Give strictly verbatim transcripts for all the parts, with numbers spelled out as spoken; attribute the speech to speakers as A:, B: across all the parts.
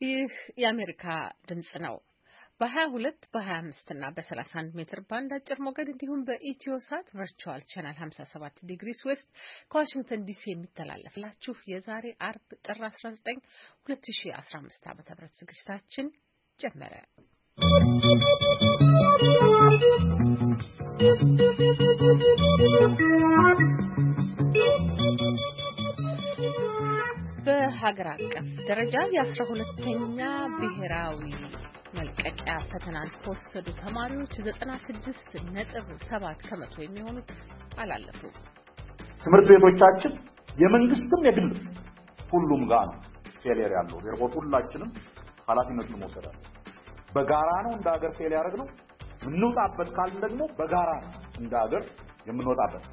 A: ይህ የአሜሪካ ድምጽ ነው። በ22 በ25 እና በ31 ሜትር ባንድ አጭር ሞገድ እንዲሁም በኢትዮሳት ቨርቹዋል ቻናል ሃምሳ ሰባት ዲግሪስ ዌስት ከዋሽንግተን ዲሲ የሚተላለፍላችሁ የዛሬ አርብ ጥር አስራ ዘጠኝ ሁለት ሺህ አስራ አምስት ዓ.ም ዝግጅታችን ጀመረ። በሀገር አቀፍ ደረጃ የአስራ ሁለተኛ ብሔራዊ መልቀቂያ ፈተናን ከወሰዱ ተማሪዎች ዘጠና ስድስት ነጥብ ሰባት ከመቶ የሚሆኑት አላለፉ።
B: ትምህርት ቤቶቻችን የመንግስትም የግል ሁሉም ጋር ነው ፌሊየር ያለው። ኤርፖርት ሁላችንም ኃላፊነቱን መውሰድ አለ። በጋራ ነው እንደ ሀገር ፌል ያደረግነው። እንውጣበት ካልን ደግሞ በጋራ ነው እንደ ሀገር የምንወጣበት።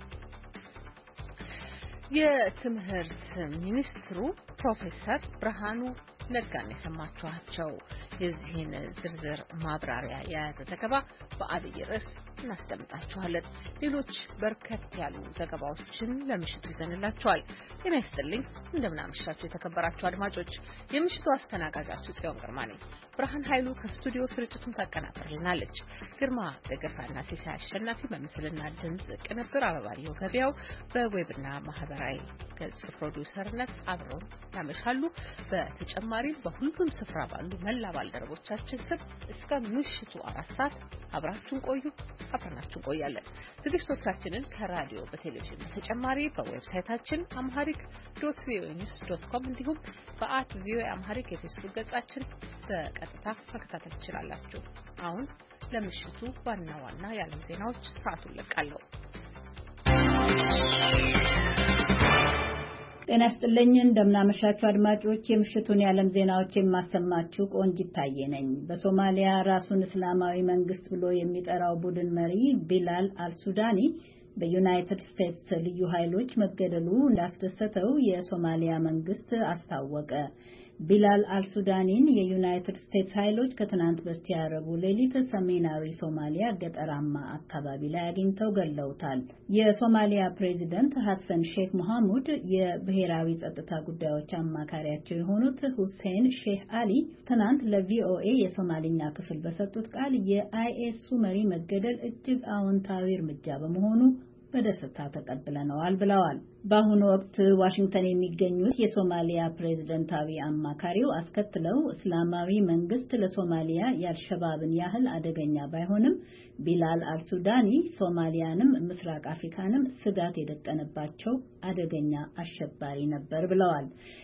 A: የትምህርት ሚኒስትሩ ፕሮፌሰር ብርሃኑ ነጋን የሰማችኋቸው። የዚህን ዝርዝር ማብራሪያ የያዘ ዘገባ በአብይ ርዕስ እናስደምጣችኋለን። ሌሎች በርከት ያሉ ዘገባዎችን ለምሽቱ ይዘንላችኋል። ጤና ይስጥልኝ፣ እንደምናመሻችሁ የተከበራችሁ አድማጮች። የምሽቱ አስተናጋጃችሁ ጽዮን ግርማ ነኝ። ብርሃን ኃይሉ ከስቱዲዮ ስርጭቱን ታቀናብርልናለች። ግርማ ደገፋና ሲሳይ አሸናፊ በምስልና ድምጽ ቅንብር፣ አበባየሁ ገበያው በዌብና ማህበራዊ ገጽ ፕሮዲውሰርነት አብረው ያመሻሉ። በተጨማሪም በሁሉም ስፍራ ባሉ መላ ባልደረቦቻችን ስም እስከ ምሽቱ አራት ሰዓት አብራችሁን ቆዩ። አብረናችሁ ቆያለን። ዝግጅቶቻችንን ከራዲዮ በቴሌቪዥን በተጨማሪ በዌብሳይታችን amharic ዶት ቪኦኤ ኒውስ ዶት ኮም እንዲሁም በአት ቪኦኤ amharic የፌስቡክ ገጻችን በቀጥታ መከታተል ትችላላችሁ። አሁን ለምሽቱ ዋና ዋና የዓለም ዜናዎች ሰዓቱን ለቃለሁ።
C: ጤና ይስጥልኝ፣ እንደምናመሻችሁ አድማጮች። የምሽቱን የዓለም ዜናዎች የማሰማችሁ ቆንጂት ታዬ ነኝ። በሶማሊያ ራሱን እስላማዊ መንግስት ብሎ የሚጠራው ቡድን መሪ ቢላል አልሱዳኒ በዩናይትድ ስቴትስ ልዩ ኃይሎች መገደሉ እንዳስደሰተው የሶማሊያ መንግስት አስታወቀ። ቢላል አልሱዳኒን የዩናይትድ ስቴትስ ኃይሎች ከትናንት በስቲያ ረቡዕ ሌሊት ሰሜናዊ ሶማሊያ ገጠራማ አካባቢ ላይ አግኝተው ገለውታል። የሶማሊያ ፕሬዚደንት ሐሰን ሼክ መሐሙድ የብሔራዊ ጸጥታ ጉዳዮች አማካሪያቸው የሆኑት ሁሴን ሼህ አሊ ትናንት ለቪኦኤ የሶማሊኛ ክፍል በሰጡት ቃል የአይኤሱ መሪ መገደል እጅግ አዎንታዊ እርምጃ በመሆኑ በደስታ ተቀብለነዋል ብለዋል። በአሁኑ ወቅት ዋሽንግተን የሚገኙት የሶማሊያ ፕሬዝደንታዊ አማካሪው አስከትለው እስላማዊ መንግስት ለሶማሊያ የአልሸባብን ያህል አደገኛ ባይሆንም ቢላል አልሱዳኒ ሶማሊያንም ምስራቅ አፍሪካንም ስጋት የደቀነባቸው አደገኛ አሸባሪ ነበር ብለዋል።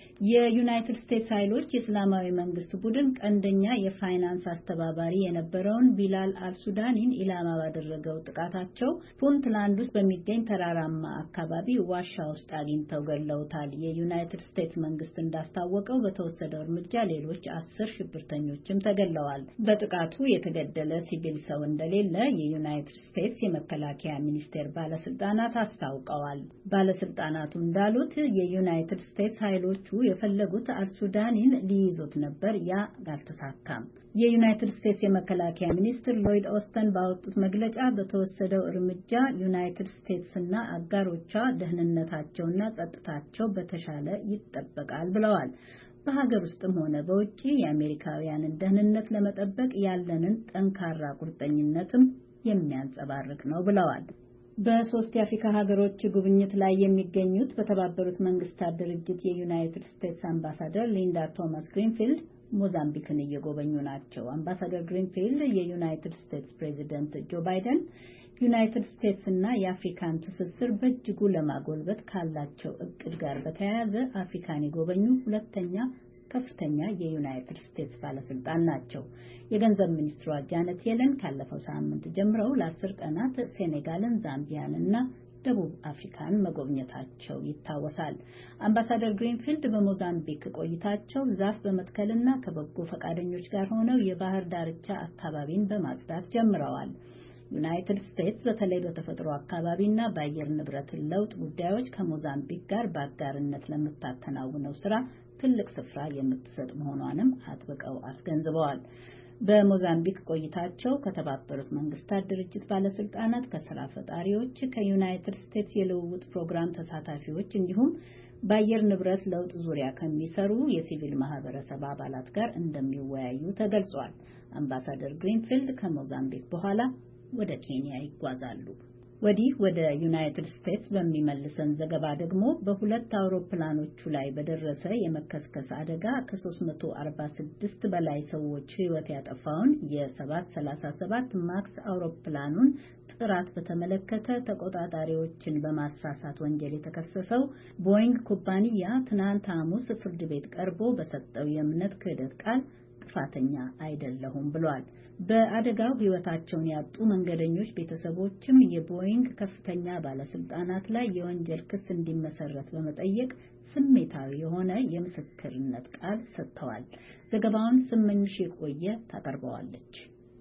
C: የዩናይትድ ስቴትስ ኃይሎች የእስላማዊ መንግስት ቡድን ቀንደኛ የፋይናንስ አስተባባሪ የነበረውን ቢላል አልሱዳኒን ኢላማ ባደረገው ጥቃታቸው ፑንትላንድ ውስጥ በሚገኝ ተራራማ አካባቢ ዋሻ ውስጥ አግኝተው ገለውታል። የዩናይትድ ስቴትስ መንግስት እንዳስታወቀው በተወሰደው እርምጃ ሌሎች አስር ሽብርተኞችም ተገለዋል። በጥቃቱ የተገደለ ሲቪል ሰው እንደሌለ የዩናይትድ ስቴትስ የመከላከያ ሚኒስቴር ባለስልጣናት አስታውቀዋል። ባለስልጣናቱ እንዳሉት የዩናይትድ ስቴትስ ኃይሎቹ የፈለጉት አልሱዳኒን ሊይዙት ነበር፣ ያ አልተሳካም። የዩናይትድ ስቴትስ የመከላከያ ሚኒስትር ሎይድ ኦስተን ባወጡት መግለጫ በተወሰደው እርምጃ ዩናይትድ ስቴትስና አጋሮቿ ደህንነታቸውና ጸጥታቸው በተሻለ ይጠበቃል ብለዋል። በሀገር ውስጥም ሆነ በውጪ የአሜሪካውያንን ደህንነት ለመጠበቅ ያለንን ጠንካራ ቁርጠኝነትም የሚያንጸባርቅ ነው ብለዋል። በሶስት የአፍሪካ ሀገሮች ጉብኝት ላይ የሚገኙት በተባበሩት መንግስታት ድርጅት የዩናይትድ ስቴትስ አምባሳደር ሊንዳ ቶማስ ግሪንፊልድ ሞዛምቢክን እየጎበኙ ናቸው። አምባሳደር ግሪንፊልድ የዩናይትድ ስቴትስ ፕሬዚደንት ጆ ባይደን ዩናይትድ ስቴትስ እና የአፍሪካን ትስስር በእጅጉ ለማጎልበት ካላቸው እቅድ ጋር በተያያዘ አፍሪካን የጎበኙ ሁለተኛ ከፍተኛ የዩናይትድ ስቴትስ ባለስልጣን ናቸው። የገንዘብ ሚኒስትሯ ጃነት የለን ካለፈው ሳምንት ጀምረው ለአስር ቀናት ሴኔጋልን፣ ዛምቢያን እና ደቡብ አፍሪካን መጎብኘታቸው ይታወሳል። አምባሳደር ግሪንፊልድ በሞዛምቢክ ቆይታቸው ዛፍ በመትከልና ከበጎ ፈቃደኞች ጋር ሆነው የባህር ዳርቻ አካባቢን በማጽዳት ጀምረዋል። ዩናይትድ ስቴትስ በተለይ በተፈጥሮ አካባቢና በአየር ንብረት ለውጥ ጉዳዮች ከሞዛምቢክ ጋር በአጋርነት ለምታከናውነው ስራ ትልቅ ስፍራ የምትሰጥ መሆኗንም አጥብቀው አስገንዝበዋል። በሞዛምቢክ ቆይታቸው ከተባበሩት መንግስታት ድርጅት ባለስልጣናት፣ ከስራ ፈጣሪዎች፣ ከዩናይትድ ስቴትስ የልውውጥ ፕሮግራም ተሳታፊዎች እንዲሁም በአየር ንብረት ለውጥ ዙሪያ ከሚሰሩ የሲቪል ማህበረሰብ አባላት ጋር እንደሚወያዩ ተገልጿል። አምባሳደር ግሪንፊልድ ከሞዛምቢክ በኋላ ወደ ኬንያ ይጓዛሉ። ወዲህ ወደ ዩናይትድ ስቴትስ በሚመልሰን ዘገባ ደግሞ በሁለት አውሮፕላኖቹ ላይ በደረሰ የመከስከስ አደጋ ከሶስት መቶ አርባ ስድስት በላይ ሰዎች ሕይወት ያጠፋውን የሰባት ሰላሳ ሰባት ማክስ አውሮፕላኑን ጥራት በተመለከተ ተቆጣጣሪዎችን በማሳሳት ወንጀል የተከሰሰው ቦይንግ ኩባንያ ትናንት ሐሙስ ፍርድ ቤት ቀርቦ በሰጠው የእምነት ክህደት ቃል ጥፋተኛ አይደለሁም ብሏል። በአደጋው ሕይወታቸውን ያጡ መንገደኞች ቤተሰቦችም የቦይንግ ከፍተኛ ባለስልጣናት ላይ የወንጀል ክስ እንዲመሰረት በመጠየቅ ስሜታዊ የሆነ የምስክርነት ቃል ሰጥተዋል። ዘገባውን ስመኝሽ የቆየ ታቀርበዋለች።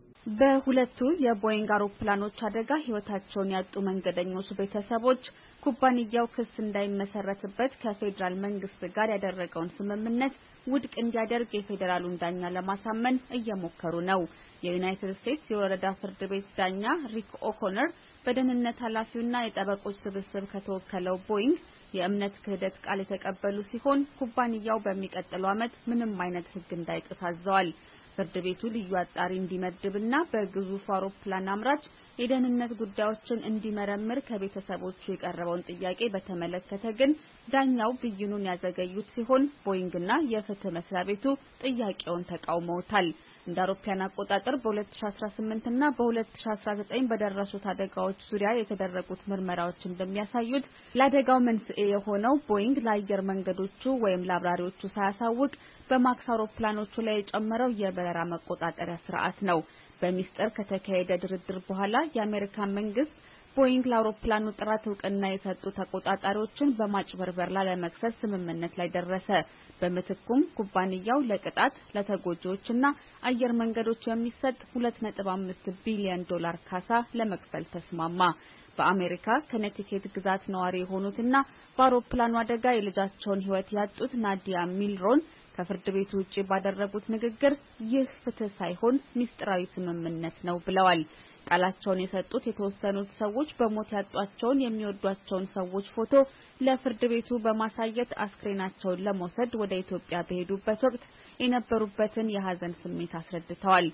D: በሁለቱ የቦይንግ አውሮፕላኖች አደጋ ሕይወታቸውን ያጡ መንገደኞች ቤተሰቦች ኩባንያው ክስ እንዳይመሰረትበት ከፌደራል መንግስት ጋር ያደረገውን ስምምነት ውድቅ እንዲያደርግ የፌደራሉን ዳኛ ለማሳመን እየሞከሩ ነው። የዩናይትድ ስቴትስ የወረዳ ፍርድ ቤት ዳኛ ሪክ ኦኮነር በደህንነት ኃላፊውና የጠበቆች ስብስብ ከተወከለው ቦይንግ የእምነት ክህደት ቃል የተቀበሉ ሲሆን ኩባንያው በሚቀጥለው ዓመት ምንም አይነት ሕግ እንዳይጥስ አዘዋል። ፍርድ ቤቱ ልዩ አጣሪ እንዲመድብና በግዙፍ አውሮፕላን አምራች የደህንነት ጉዳዮችን እንዲመረምር ከቤተሰቦቹ የቀረበውን ጥያቄ በተመለከተ ግን ዳኛው ብይኑን ያዘገዩት ሲሆን ቦይንግና የፍትህ መስሪያ ቤቱ ጥያቄውን ተቃውመውታል። እንደ አውሮፓውያን አቆጣጠር በ2018 እና በ2019 በደረሱት አደጋዎች ዙሪያ የተደረጉት ምርመራዎች እንደሚያሳዩት ለአደጋው መንስኤ የሆነው ቦይንግ ለአየር መንገዶቹ ወይም ለአብራሪዎቹ ሳያሳውቅ በማክስ አውሮፕላኖቹ ላይ የጨመረው የበረራ መቆጣጠሪያ ስርዓት ነው። በሚስጥር ከተካሄደ ድርድር በኋላ የአሜሪካን መንግስት ቦይንግ ለአውሮፕላኑ ጥራት እውቅና የሰጡ ተቆጣጣሪዎችን በማጭበርበር ላለመክሰስ ስምምነት ላይ ደረሰ። በምትኩም ኩባንያው ለቅጣት ለተጎጂዎችና አየር መንገዶች የሚሰጥ ሁለት ነጥብ አምስት ቢሊዮን ዶላር ካሳ ለመክፈል ተስማማ። በአሜሪካ ከኔቲኬት ግዛት ነዋሪ የሆኑትና በአውሮፕላኑ አደጋ የልጃቸውን ሕይወት ያጡት ናዲያ ሚልሮን ከፍርድ ቤቱ ውጪ ባደረጉት ንግግር ይህ ፍትህ ሳይሆን ሚስጥራዊ ስምምነት ነው ብለዋል። ቃላቸውን የሰጡት የተወሰኑት ሰዎች በሞት ያጧቸውን የሚወዷቸውን ሰዎች ፎቶ ለፍርድ ቤቱ በማሳየት አስክሬናቸውን ለመውሰድ ወደ ኢትዮጵያ በሄዱበት ወቅት የነበሩበትን የሐዘን ስሜት አስረድተዋል።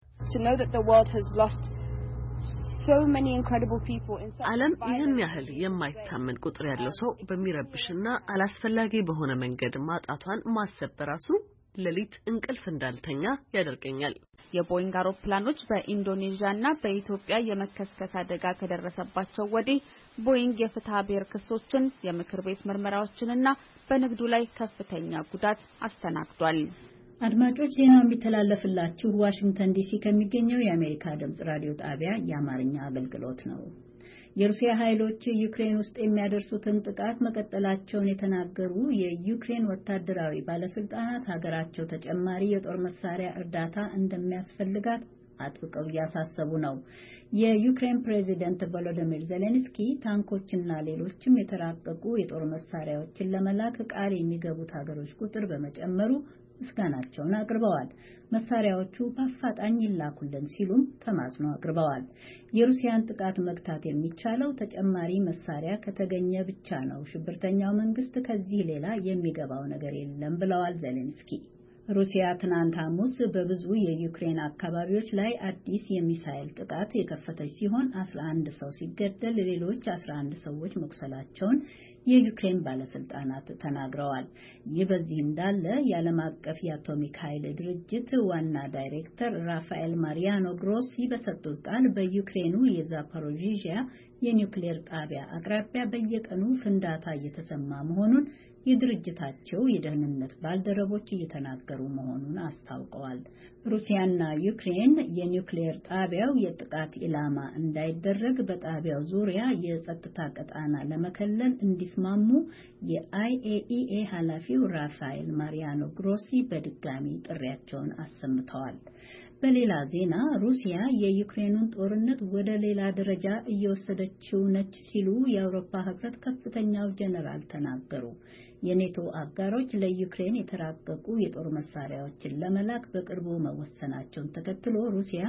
E: ዓለም ይህን ያህል የማይታመን ቁጥር ያለው ሰው በሚረብሽና አላስፈላጊ በሆነ መንገድ ማጣቷን ማሰብ በራሱ ሌሊት እንቅልፍ እንዳልተኛ ያደርገኛል።
D: የቦይንግ አውሮፕላኖች በኢንዶኔዥያና በኢትዮጵያ የመከስከስ አደጋ ከደረሰባቸው ወዲህ ቦይንግ የፍትሐ ብሔር ክሶችን፣ የምክር ቤት ምርመራዎችንና በንግዱ ላይ ከፍተኛ ጉዳት አስተናግዷል።
C: አድማጮች ዜናው የሚተላለፍላችሁ ዋሽንግተን ዲሲ ከሚገኘው የአሜሪካ ድምጽ ራዲዮ ጣቢያ የአማርኛ አገልግሎት ነው። የሩሲያ ኃይሎች ዩክሬን ውስጥ የሚያደርሱትን ጥቃት መቀጠላቸውን የተናገሩ የዩክሬን ወታደራዊ ባለስልጣናት ሀገራቸው ተጨማሪ የጦር መሳሪያ እርዳታ እንደሚያስፈልጋት አጥብቀው እያሳሰቡ ነው። የዩክሬን ፕሬዚደንት ቮሎዲሚር ዜሌንስኪ ታንኮችና ሌሎችም የተራቀቁ የጦር መሳሪያዎችን ለመላክ ቃል የሚገቡት ሀገሮች ቁጥር በመጨመሩ ምስጋናቸውን አቅርበዋል። መሳሪያዎቹ በአፋጣኝ ይላኩልን ሲሉም ተማጽኖ አቅርበዋል። የሩሲያን ጥቃት መግታት የሚቻለው ተጨማሪ መሳሪያ ከተገኘ ብቻ ነው። ሽብርተኛው መንግስት ከዚህ ሌላ የሚገባው ነገር የለም ብለዋል ዜሌንስኪ። ሩሲያ ትናንት ሐሙስ በብዙ የዩክሬን አካባቢዎች ላይ አዲስ የሚሳኤል ጥቃት የከፈተች ሲሆን አስራ አንድ ሰው ሲገደል ሌሎች አስራ አንድ ሰዎች መቁሰላቸውን የዩክሬን ባለስልጣናት ተናግረዋል። ይህ በዚህ እንዳለ የዓለም አቀፍ የአቶሚክ ኃይል ድርጅት ዋና ዳይሬክተር ራፋኤል ማሪያኖ ግሮሲ በሰጡት ቃል በዩክሬኑ የዛፖሮዥያ የኒውክሌር ጣቢያ አቅራቢያ በየቀኑ ፍንዳታ እየተሰማ መሆኑን የድርጅታቸው የደህንነት ባልደረቦች እየተናገሩ መሆኑን አስታውቀዋል። ሩሲያና ዩክሬን የኒውክሌር ጣቢያው የጥቃት ኢላማ እንዳይደረግ በጣቢያው ዙሪያ የጸጥታ ቀጣና ለመከለል እንዲስማሙ የአይኤኢኤ ኃላፊው ራፋኤል ማሪያኖ ግሮሲ በድጋሚ ጥሪያቸውን አሰምተዋል። በሌላ ዜና ሩሲያ የዩክሬኑን ጦርነት ወደ ሌላ ደረጃ እየወሰደችው ነች ሲሉ የአውሮፓ ህብረት ከፍተኛው ጀነራል ተናገሩ። የኔቶ አጋሮች ለዩክሬን የተራቀቁ የጦር መሳሪያዎችን ለመላክ በቅርቡ መወሰናቸውን ተከትሎ ሩሲያ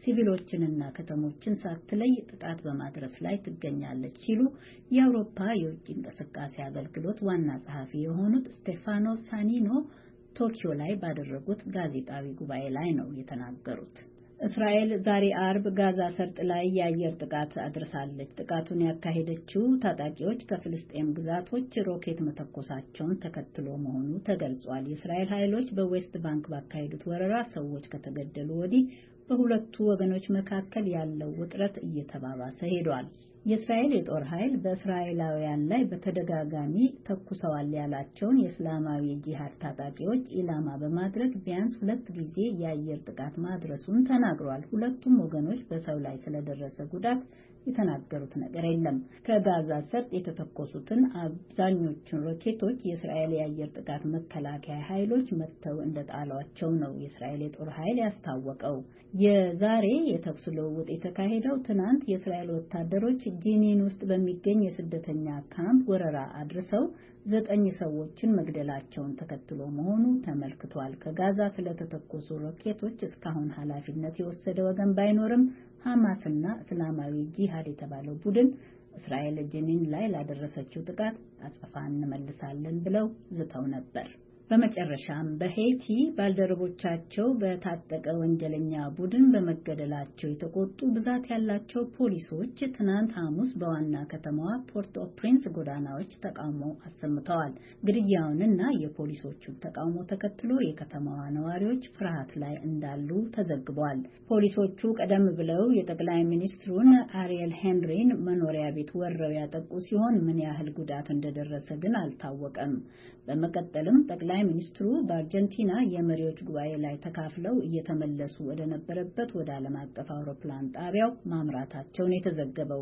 C: ሲቪሎችንና ከተሞችን ሳትለይ ጥቃት በማድረስ ላይ ትገኛለች ሲሉ የአውሮፓ የውጭ እንቅስቃሴ አገልግሎት ዋና ጸሐፊ የሆኑት ስቴፋኖ ሳኒኖ ቶኪዮ ላይ ባደረጉት ጋዜጣዊ ጉባኤ ላይ ነው የተናገሩት። እስራኤል ዛሬ አርብ ጋዛ ሰርጥ ላይ የአየር ጥቃት አድርሳለች። ጥቃቱን ያካሄደችው ታጣቂዎች ከፍልስጤም ግዛቶች ሮኬት መተኮሳቸውን ተከትሎ መሆኑ ተገልጿል። የእስራኤል ኃይሎች በዌስት ባንክ ባካሄዱት ወረራ ሰዎች ከተገደሉ ወዲህ በሁለቱ ወገኖች መካከል ያለው ውጥረት እየተባባሰ ሄዷል። የእስራኤል የጦር ኃይል በእስራኤላውያን ላይ በተደጋጋሚ ተኩሰዋል ያላቸውን የእስላማዊ ጂሃድ ታጣቂዎች ኢላማ በማድረግ ቢያንስ ሁለት ጊዜ የአየር ጥቃት ማድረሱን ተናግሯል። ሁለቱም ወገኖች በሰው ላይ ስለደረሰ ጉዳት የተናገሩት ነገር የለም። ከጋዛ ሰርጥ የተተኮሱትን አብዛኞቹን ሮኬቶች የእስራኤል የአየር ጥቃት መከላከያ ኃይሎች መተው እንደጣሏቸው ነው የእስራኤል የጦር ኃይል ያስታወቀው። የዛሬ የተኩስ ልውውጥ የተካሄደው ትናንት የእስራኤል ወታደሮች ጂኒን ውስጥ በሚገኝ የስደተኛ ካምፕ ወረራ አድርሰው ዘጠኝ ሰዎችን መግደላቸውን ተከትሎ መሆኑ ተመልክቷል። ከጋዛ ስለተተኮሱ ሮኬቶች እስካሁን ኃላፊነት የወሰደ ወገን ባይኖርም ሐማስና እስላማዊ ጂሃድ የተባለው ቡድን እስራኤል ጂኒን ላይ ላደረሰችው ጥቃት አጸፋ እንመልሳለን ብለው ዝተው ነበር። በመጨረሻም በሄይቲ ባልደረቦቻቸው በታጠቀ ወንጀለኛ ቡድን በመገደላቸው የተቆጡ ብዛት ያላቸው ፖሊሶች ትናንት ሐሙስ በዋና ከተማዋ ፖርት ኦ ፕሪንስ ጎዳናዎች ተቃውሞ አሰምተዋል። ግድያውንና የፖሊሶቹን ተቃውሞ ተከትሎ የከተማዋ ነዋሪዎች ፍርሃት ላይ እንዳሉ ተዘግቧል። ፖሊሶቹ ቀደም ብለው የጠቅላይ ሚኒስትሩን አሪየል ሄንሪን መኖሪያ ቤት ወረው ያጠቁ ሲሆን ምን ያህል ጉዳት እንደደረሰ ግን አልታወቀም። በመቀጠልም ጠቅላይ ሚኒስትሩ በአርጀንቲና የመሪዎች ጉባኤ ላይ ተካፍለው እየተመለሱ ወደ ነበረበት ወደ ዓለም አቀፍ አውሮፕላን ጣቢያው ማምራታቸውን የተዘገበው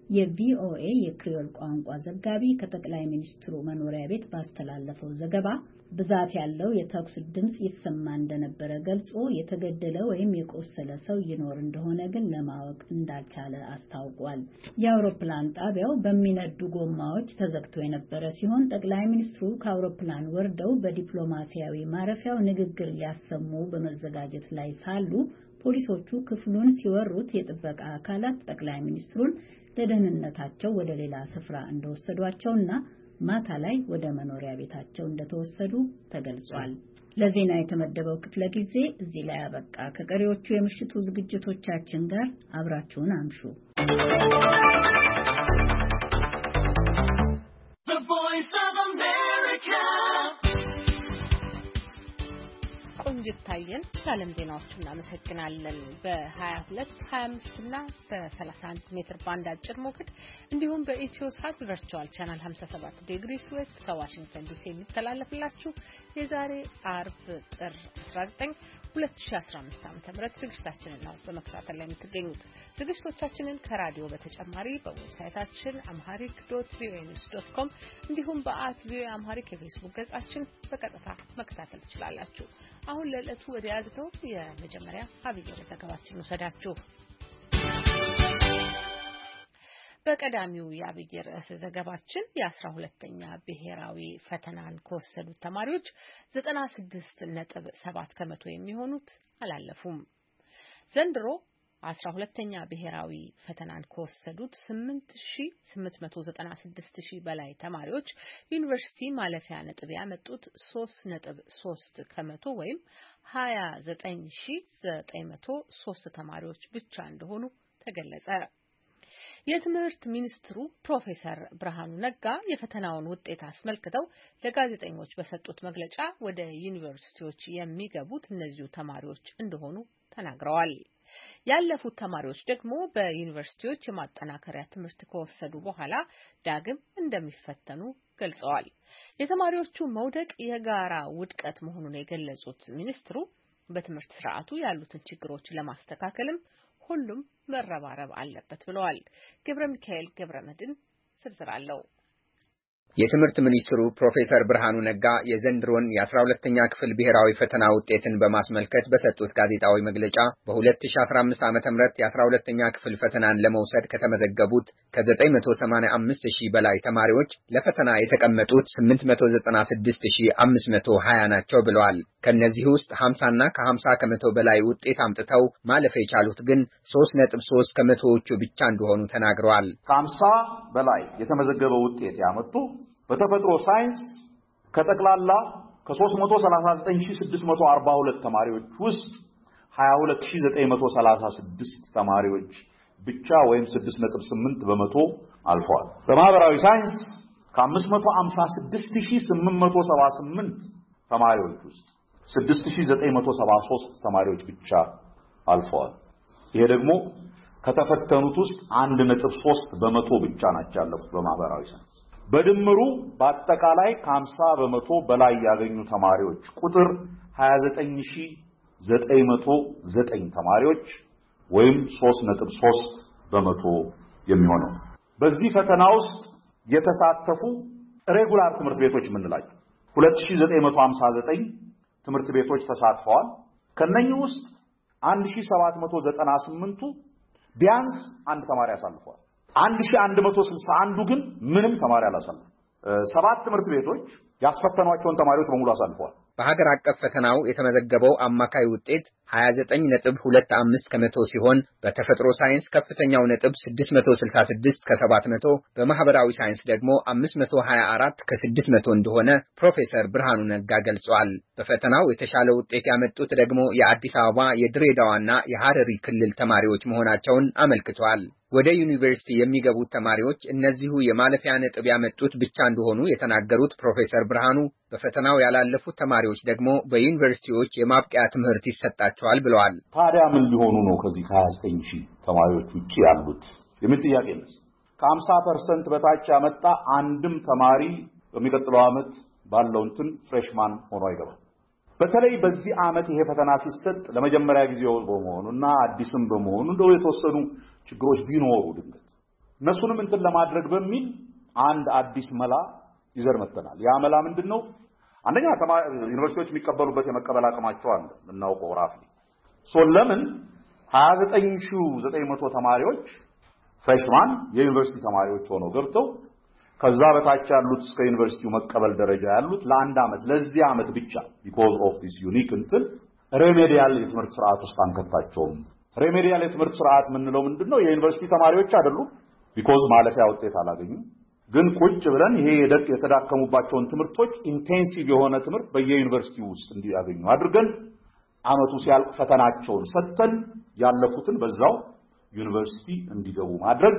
C: የቪኦኤ የክሪዮል ቋንቋ ዘጋቢ ከጠቅላይ ሚኒስትሩ መኖሪያ ቤት ባስተላለፈው ዘገባ ብዛት ያለው የተኩስ ድምጽ ይሰማ እንደነበረ ገልጾ የተገደለ ወይም የቆሰለ ሰው ይኖር እንደሆነ ግን ለማወቅ እንዳልቻለ አስታውቋል። የአውሮፕላን ጣቢያው በሚነዱ ጎማዎች ተዘግቶ የነበረ ሲሆን ጠቅላይ ሚኒስትሩ ከአውሮፕላን ወርደው በዲፕሎማሲያዊ ማረፊያው ንግግር ሊያሰሙ በመዘጋጀት ላይ ሳሉ ፖሊሶቹ ክፍሉን ሲወሩት የጥበቃ አካላት ጠቅላይ ሚኒስትሩን ለደህንነታቸው ወደ ሌላ ስፍራ እንደወሰዷቸውና ማታ ላይ ወደ መኖሪያ ቤታቸው እንደተወሰዱ ተገልጿል። ለዜና የተመደበው ክፍለ ጊዜ እዚህ ላይ አበቃ። ከቀሪዎቹ የምሽቱ ዝግጅቶቻችን ጋር አብራችሁን አምሹ።
A: ቆንጅታየን ለዓለም ዜናዎቹ እናመሰግናለን። በ22 25 እና በ31 ሜትር ባንድ አጭር ሞገድ እንዲሁም በኢትዮ ሳት ቨርቹዋል ቻናል ሃምሳ ሰባት ዲግሪስ ዌስት ከዋሽንግተን ዲሲ የሚተላለፍላችሁ የዛሬ አርብ ጥር አስራ ዘጠኝ ሁለት ሺህ አስራ አምስት ዓ.ም ዝግጅታችንን ነው በመከታተል ላይ የምትገኙት። ዝግጅቶቻችንን ከራዲዮ በተጨማሪ በዌብሳይታችን አምሃሪክ ዶት ቪኦኤ ኒውስ ዶት ኮም እንዲሁም በአት ቪኦኤ አምሃሪክ የፌስቡክ ገጻችን በቀጥታ መከታተል ትችላላችሁ። አሁን ለዕለቱ ወደ ያዝነው የመጀመሪያ አብይ ዘገባችን ወሰዳችሁ። በቀዳሚው የአብይ ርዕስ ዘገባችን የአስራ ሁለተኛ ብሔራዊ ፈተናን ከወሰዱት ተማሪዎች ዘጠና ስድስት ነጥብ ሰባት ከመቶ የሚሆኑት አላለፉም። ዘንድሮ አስራ ሁለተኛ ብሔራዊ ፈተናን ከወሰዱት ስምንት ሺህ ስምንት መቶ ዘጠና ስድስት ሺህ በላይ ተማሪዎች ዩኒቨርሲቲ ማለፊያ ነጥብ ያመጡት ሶስት ነጥብ ሶስት ከመቶ ወይም ሀያ ዘጠኝ ሺህ ዘጠኝ መቶ ሶስት ተማሪዎች ብቻ እንደሆኑ ተገለጸ። የትምህርት ሚኒስትሩ ፕሮፌሰር ብርሃኑ ነጋ የፈተናውን ውጤት አስመልክተው ለጋዜጠኞች በሰጡት መግለጫ ወደ ዩኒቨርሲቲዎች የሚገቡት እነዚሁ ተማሪዎች እንደሆኑ ተናግረዋል። ያለፉት ተማሪዎች ደግሞ በዩኒቨርሲቲዎች የማጠናከሪያ ትምህርት ከወሰዱ በኋላ ዳግም እንደሚፈተኑ ገልጸዋል። የተማሪዎቹ መውደቅ የጋራ ውድቀት መሆኑን የገለጹት ሚኒስትሩ በትምህርት ስርዓቱ ያሉትን ችግሮች ለማስተካከልም ሁሉም መረባረብ አለበት ብለዋል። ገብረ ሚካኤል ገብረ መድን ዝርዝር አለው።
F: የትምህርት ሚኒስትሩ ፕሮፌሰር ብርሃኑ ነጋ የዘንድሮን የአስራ ሁለተኛ ክፍል ብሔራዊ ፈተና ውጤትን በማስመልከት በሰጡት ጋዜጣዊ መግለጫ በ2015 ዓመተ ምህረት የአስራ ሁለተኛ ክፍል ፈተናን ለመውሰድ ከተመዘገቡት ከ985 ሺህ በላይ ተማሪዎች ለፈተና የተቀመጡት ስምንት መቶ ዘጠና ስድስት ሺህ አምስት መቶ ሀያ ናቸው ብለዋል። ከነዚህ ውስጥ ሀምሳ እና ከ50 ከመቶ በላይ ውጤት አምጥተው ማለፍ የቻሉት ግን ሶስት ነጥብ ሶስት ከመቶዎቹ ብቻ እንደሆኑ ተናግረዋል።
B: ከሀምሳ በላይ የተመዘገበ ውጤት ያመጡ በተፈጥሮ ሳይንስ ከጠቅላላ ከ339,642 ተማሪዎች ውስጥ ሃያ ሁለት ሺህ ዘጠኝ መቶ ሰላሳ ስድስት ተማሪዎች ብቻ ወይም ስድስት ነጥብ ስምንት በመቶ አልፈዋል። በማህበራዊ ሳይንስ ከ556,878 ተማሪዎች ውስጥ ስድስት ሺህ ዘጠኝ መቶ ሰባ ሶስት ተማሪዎች ብቻ አልፈዋል። ይሄ ደግሞ ከተፈተኑት ውስጥ አንድ ነጥብ ሶስት በመቶ ብቻ ናቸው ያለፉት በማህበራዊ ሳይንስ። በድምሩ በአጠቃላይ ከሀምሳ በመቶ በላይ ያገኙ ተማሪዎች ቁጥር ሃያ ዘጠኝ ሺህ ዘጠኝ መቶ ዘጠኝ ተማሪዎች ወይም ሶስት ነጥብ ሶስት በመቶ የሚሆነው በዚህ ፈተና ውስጥ የተሳተፉ ሬጉላር ትምህርት ቤቶች የምንላቸው ሁለት ሺህ ዘጠኝ መቶ ሀምሳ ዘጠኝ ትምህርት ቤቶች ተሳትፈዋል። ከነኚህ ውስጥ አንድ ሺህ ሰባት መቶ ዘጠና ስምንቱ ቢያንስ አንድ ተማሪ አሳልፈዋል። አንድ ሺህ አንድ መቶ ስልሳ አንዱ ግን ምንም ተማሪ አላሳለፈም። ሰባት ትምህርት ቤቶች ያስፈተኗቸውን ተማሪዎች በሙሉ አሳልፈዋል።
F: በሀገር አቀፍ ፈተናው የተመዘገበው አማካይ ውጤት ሃያ ዘጠኝ ነጥብ ሁለት አምስት ከመቶ ሲሆን በተፈጥሮ ሳይንስ ከፍተኛው ነጥብ ስድስት መቶ ስልሳ ስድስት ከሰባት መቶ በማህበራዊ ሳይንስ ደግሞ አምስት መቶ ሀያ አራት ከስድስት መቶ እንደሆነ ፕሮፌሰር ብርሃኑ ነጋ ገልጸዋል። በፈተናው የተሻለ ውጤት ያመጡት ደግሞ የአዲስ አበባ የድሬዳዋና የሐረሪ ክልል ተማሪዎች መሆናቸውን አመልክተዋል። ወደ ዩኒቨርሲቲ የሚገቡት ተማሪዎች እነዚሁ የማለፊያ ነጥብ ያመጡት ብቻ እንደሆኑ የተናገሩት ፕሮፌሰር ብርሃኑ በፈተናው ያላለፉት ተማሪዎች ደግሞ በዩኒቨርሲቲዎች የማብቂያ ትምህርት ይሰጣቸዋል ብለዋል።
B: ታዲያ ምን ሊሆኑ ነው ከዚህ ከሃያ ዘጠኝ ሺህ ተማሪዎች ውጪ ያሉት የሚል ጥያቄ ነው። ከሀምሳ ፐርሰንት በታች ያመጣ አንድም ተማሪ በሚቀጥለው ዓመት ባለው እንትን ፍሬሽማን ሆኖ አይገባም። በተለይ በዚህ ዓመት ይሄ ፈተና ሲሰጥ ለመጀመሪያ ጊዜው በመሆኑና አዲስም በመሆኑ እንደው የተወሰኑ ችግሮች ቢኖሩ ድንገት እነሱንም እንትን ለማድረግ በሚል አንድ አዲስ መላ ይዘር መጥተናል። ያ መላ ምንድነው? አንደኛ ዩኒቨርሲቲዎች የሚቀበሉበት የመቀበል አቅማቸው አለ እናውቀው ራፊ ሶ ለምን ሃያ ዘጠኝ ሺህ ዘጠኝ መቶ ተማሪዎች ፍሬሽማን የዩኒቨርሲቲ ተማሪዎች ሆነው ገብተው ከዛ በታች ያሉት እስከ ዩኒቨርሲቲው መቀበል ደረጃ ያሉት ለአንድ ዓመት ለዚህ ዓመት ብቻ because of this unique እንትን ሬሜዲያል የትምህርት ስርዓት ውስጥ አንከታቸውም። ሬሜዲያል የትምህርት ስርዓት ምንለው ምንድነው? የዩኒቨርሲቲ ተማሪዎች አይደሉም because ማለፊያ ውጤት አላገኙም። ግን ቁጭ ብለን ይሄ የደቅ የተዳከሙባቸውን ትምህርቶች ኢንቴንሲቭ የሆነ ትምህርት በየዩኒቨርሲቲው ውስጥ እንዲያገኙ አድርገን ዓመቱ ሲያልቅ ፈተናቸውን ሰጥተን ያለፉትን በዛው ዩኒቨርሲቲ እንዲገቡ ማድረግ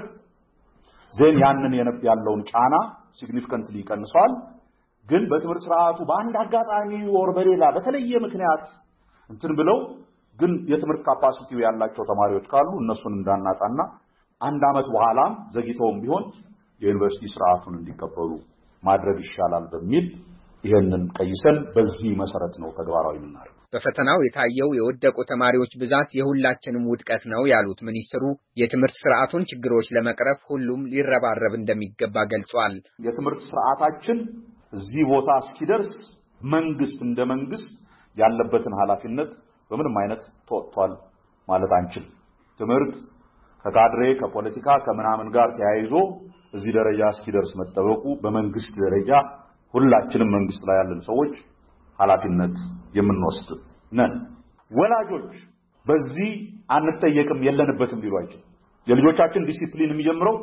B: ዘን ያንን ያለውን ጫና ሲግኒፊካንትሊ ይቀንሳል። ግን በትምህርት ስርዓቱ በአንድ አጋጣሚ ወር በሌላ በተለየ ምክንያት እንትን ብለው ግን የትምህርት ካፓሲቲው ያላቸው ተማሪዎች ካሉ እነሱን እንዳናጣና አንድ ዓመት በኋላም ዘግይተውም ቢሆን የዩኒቨርሲቲ ስርዓቱን እንዲቀበሉ ማድረግ ይሻላል በሚል ይሄንን ቀይሰን በዚህ መሰረት ነው ተግባራዊ የምናደርገው።
F: በፈተናው የታየው የወደቁ ተማሪዎች ብዛት የሁላችንም ውድቀት ነው ያሉት ሚኒስትሩ የትምህርት ስርዓቱን ችግሮች ለመቅረፍ ሁሉም ሊረባረብ እንደሚገባ ገልጿል።
B: የትምህርት ስርዓታችን እዚህ ቦታ እስኪደርስ መንግስት እንደ መንግስት ያለበትን ኃላፊነት በምንም አይነት ተወጥቷል ማለት አንችልም። ትምህርት ከካድሬ ከፖለቲካ ከምናምን ጋር ተያይዞ እዚህ ደረጃ እስኪደርስ መጠበቁ በመንግስት ደረጃ ሁላችንም መንግስት ላይ ያለን ሰዎች ኃላፊነት የምንወስድ ነን። ወላጆች በዚህ አንጠየቅም የለንበትም ሊሉ አይችልም። የልጆቻችን ዲሲፕሊን የሚጀምረው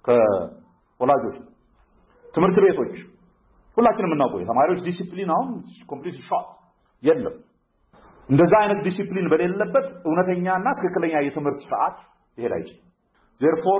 B: ከወላጆች ነው። ትምህርት ቤቶች ሁላችንም እናውቀው የተማሪዎች ዲሲፕሊን አሁን ኮምፕሊት ሾት የለም። እንደዛ አይነት ዲሲፕሊን በሌለበት እውነተኛና ትክክለኛ የትምህርት ሰዓት ይሄድ አይችልም። therefore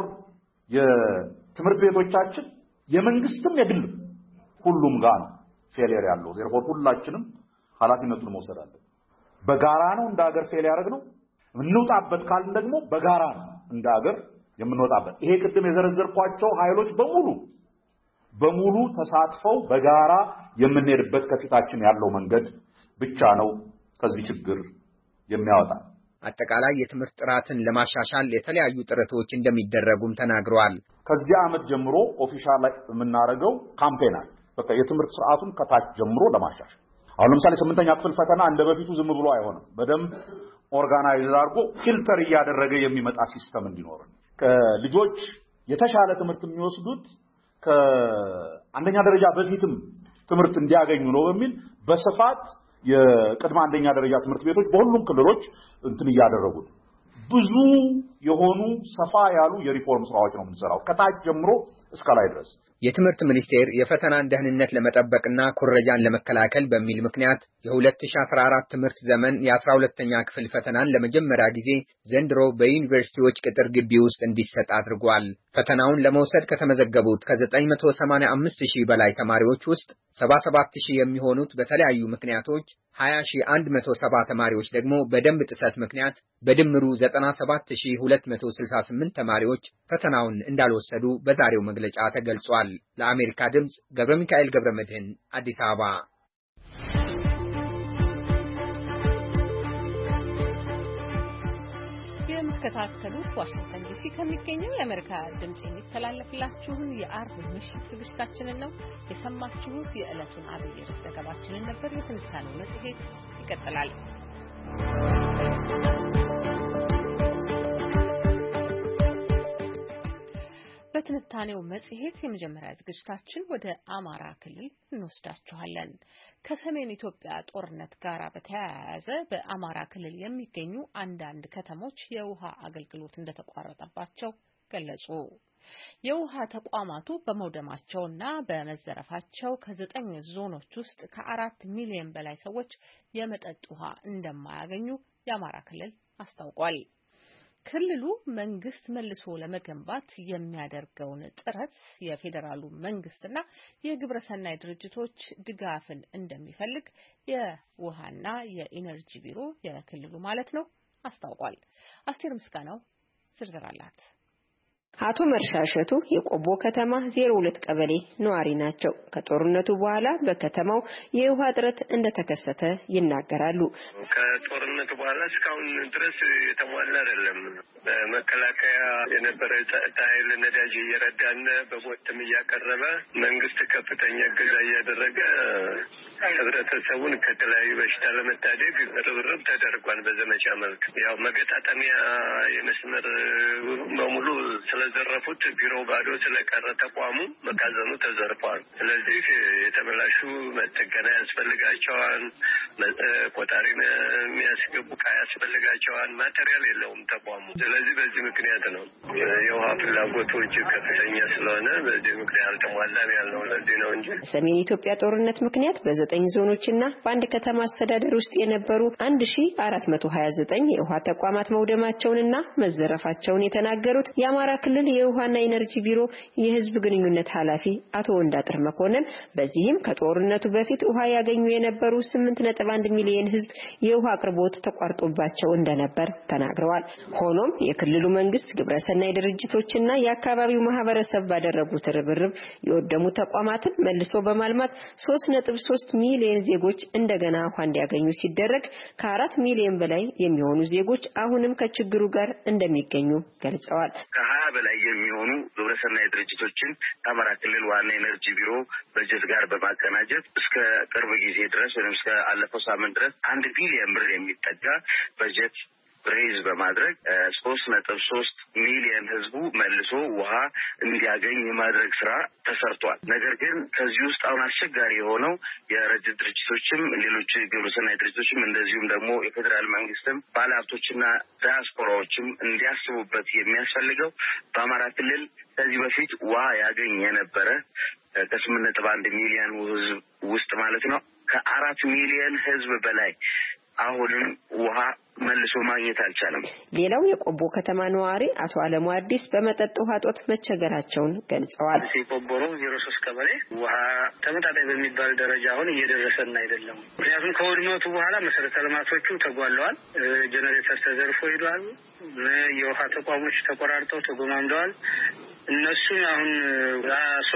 B: የትምህርት ቤቶቻችን የመንግስትም የግልም ሁሉም ጋር ነው ፌሊየር ያለው። therefore ሁላችንም ኃላፊነቱን መውሰድ አለብን። በጋራ ነው እንደ ሀገር ፌል ያደረግነው። እንውጣበት ካልን ደግሞ በጋራ ነው እንደ ሀገር የምንወጣበት። ይሄ ቅድም የዘረዘርኳቸው ኃይሎች በሙሉ በሙሉ ተሳትፈው በጋራ የምንሄድበት ከፊታችን ያለው መንገድ ብቻ ነው ከዚህ ችግር የሚያወጣ።
F: አጠቃላይ የትምህርት ጥራትን ለማሻሻል የተለያዩ ጥረቶች እንደሚደረጉም ተናግረዋል።
B: ከዚህ ዓመት ጀምሮ ኦፊሻል ላይ የምናደርገው ካምፔን አለ። በቃ የትምህርት ስርዓቱን ከታች ጀምሮ ለማሻሻል አሁን ለምሳሌ ስምንተኛ ክፍል ፈተና እንደበፊቱ ዝም ብሎ አይሆንም። በደንብ ኦርጋናይዝ አድርጎ ፊልተር እያደረገ የሚመጣ ሲስተም እንዲኖር ከልጆች የተሻለ ትምህርት የሚወስዱት ከአንደኛ ደረጃ በፊትም ትምህርት እንዲያገኙ ነው በሚል በስፋት የቅድመ አንደኛ ደረጃ ትምህርት ቤቶች በሁሉም ክልሎች እንትን እያደረጉ ብዙ የሆኑ ሰፋ ያሉ የሪፎርም ስራዎች ነው የምንሰራው ከታች ጀምሮ እስከ ላይ ድረስ።
F: የትምህርት ሚኒስቴር የፈተናን ደህንነት ለመጠበቅና ኩረጃን ለመከላከል በሚል ምክንያት የ2014 ትምህርት ዘመን የአስራ ሁለተኛ ክፍል ፈተናን ለመጀመሪያ ጊዜ ዘንድሮ በዩኒቨርሲቲዎች ቅጥር ግቢ ውስጥ እንዲሰጥ አድርጓል። ፈተናውን ለመውሰድ ከተመዘገቡት ከ985 ሺህ በላይ ተማሪዎች ውስጥ ሰባ ሰባት ሺህ የሚሆኑት በተለያዩ ምክንያቶች፣ ሀያ ሺህ አንድ መቶ ሰባ ተማሪዎች ደግሞ በደንብ ጥሰት ምክንያት በድምሩ ዘጠና ሰባት ሺህ ሁለት መቶ ስልሳ ስምንት ተማሪዎች ፈተናውን እንዳልወሰዱ በዛሬው መግለጫ ተገልጿል። ለአሜሪካ ድምጽ ገብረ ሚካኤል ገብረ መድህን አዲስ አበባ።
A: የምትከታተሉት ዋሽንግተን ዲሲ ከሚገኘው የአሜሪካ ድምጽ የሚተላለፍላችሁን የአርብ ምሽት ዝግጅታችንን ነው የሰማችሁት። የዕለቱን አብይ ርዕስ ዘገባችንን ነበር። የትንታኔው መጽሔት ይቀጥላል። በትንታኔው መጽሔት የመጀመሪያ ዝግጅታችን ወደ አማራ ክልል እንወስዳችኋለን። ከሰሜን ኢትዮጵያ ጦርነት ጋር በተያያዘ በአማራ ክልል የሚገኙ አንዳንድ ከተሞች የውሃ አገልግሎት እንደተቋረጠባቸው ገለጹ። የውሃ ተቋማቱ በመውደማቸውና በመዘረፋቸው ከዘጠኝ ዞኖች ውስጥ ከአራት ሚሊዮን በላይ ሰዎች የመጠጥ ውሃ እንደማያገኙ የአማራ ክልል አስታውቋል። ክልሉ መንግስት መልሶ ለመገንባት የሚያደርገውን ጥረት የፌዴራሉ መንግስትና የግብረሰናይ ድርጅቶች ድጋፍን እንደሚፈልግ የውሃና የኢነርጂ ቢሮ የክልሉ ማለት ነው አስታውቋል። አስቴር ምስጋናው ዝርዝር አላት።
G: አቶ መርሻሸቱ የቆቦ ከተማ ዜሮ ሁለት ቀበሌ ነዋሪ ናቸው። ከጦርነቱ በኋላ በከተማው የውሃ እጥረት እንደተከሰተ ይናገራሉ።
H: ከጦርነቱ በኋላ እስካሁን ድረስ የተሟላ አይደለም። በመከላከያ የነበረ ጸጥታ ኃይል ነዳጅ እየረዳን በቦትም እያቀረበ መንግስት ከፍተኛ እገዛ እያደረገ ህብረተሰቡን ከተለያዩ በሽታ ለመታደግ ርብርብ ተደርጓል። በዘመቻ መልክ ያው መገጣጠሚያ የመስመር በሙሉ ስለዘረፉት ቢሮ ባዶ ስለቀረ ተቋሙ መጋዘኑ ተዘርፏል። ስለዚህ የተበላሹ መጠገና ያስፈልጋቸዋል። ቆጣሪ የሚያስገቡ ዕቃ ያስፈልጋቸዋል። ማቴሪያል የለውም ተቋሙ። ስለዚህ በዚህ ምክንያት ነው የውሃ ፍላጎቶች ከፍተኛ ስለሆነ በዚህ ምክንያት አልተሟላም ያለው ለዚህ ነው እንጂ
G: ሰሜን ኢትዮጵያ ጦርነት ምክንያት በዘጠኝ ዞኖችና በአንድ ከተማ አስተዳደር ውስጥ የነበሩ አንድ ሺህ አራት መቶ ሀያ ዘጠኝ የውሃ ተቋማት መውደማቸውንና መዘረፋቸውን የተናገሩት የአማራ ክልል የውሃና ኢነርጂ ቢሮ የህዝብ ግንኙነት ኃላፊ አቶ ወንዳጥር መኮንን በዚህም ከጦርነቱ በፊት ውሃ ያገኙ የነበሩ ስምንት ነጥብ አንድ ሚሊዮን ህዝብ የውሃ አቅርቦት ተቋርጦባቸው እንደነበር ተናግረዋል። ሆኖም የክልሉ መንግስት ግብረሰናይ ድርጅቶችና የአካባቢው ማህበረሰብ ባደረጉት ርብርብ የወደሙ ተቋማትን መልሶ በማልማት ሶስት ነጥብ ሶስት ሚሊዮን ዜጎች እንደገና ውሃ እንዲያገኙ ሲደረግ ከአራት ሚሊዮን በላይ የሚሆኑ ዜጎች አሁንም ከችግሩ ጋር እንደሚገኙ ገልጸዋል።
H: ከሀያ በላይ የሚሆኑ ግብረሰናይ ድርጅቶችን ከአማራ ክልል ዋና ኢነርጂ ቢሮ በጀት ጋር በማቀናጀት እስከ ቅርብ ጊዜ ድረስ ወይም እስከ አለፈው ሳምንት ድረስ አንድ ቢሊዮን ብር የሚጠጋ በጀት ሬዝ በማድረግ ሶስት ነጥብ ሶስት ሚሊዮን ህዝቡ መልሶ ውሃ እንዲያገኝ የማድረግ ስራ ተሰርቷል። ነገር ግን ከዚህ ውስጥ አሁን አስቸጋሪ የሆነው የረጅት ድርጅቶችም ሌሎች ግብረሰናይ ድርጅቶችም እንደዚሁም ደግሞ የፌዴራል መንግስትም ባለሀብቶችና ዲያስፖራዎችም እንዲያስቡበት የሚያስፈልገው በአማራ ክልል ከዚህ በፊት ውሃ ያገኝ የነበረ ከስምንት ነጥብ አንድ ሚሊዮን ህዝብ ውስጥ ማለት ነው ከአራት ሚሊዮን ህዝብ በላይ አሁንም ውሃ መልሶ ማግኘት አልቻለም።
G: ሌላው የቆቦ ከተማ ነዋሪ አቶ አለሙ አዲስ በመጠጥ ውሃ ጦት መቸገራቸውን ገልጸዋል።
H: የቆቦ ዜሮ ሶስት ቀበሌ ውሃ ተመጣጣኝ በሚባል ደረጃ አሁን እየደረሰን አይደለም። ምክንያቱም ከውድመቱ በኋላ መሰረተ ልማቶቹ ተጓለዋል። ጄኔሬተር ተዘርፎ ሄዷል። የውሃ ተቋሞች ተቆራርጠው ተጎማምደዋል። እነሱ አሁን ሶስት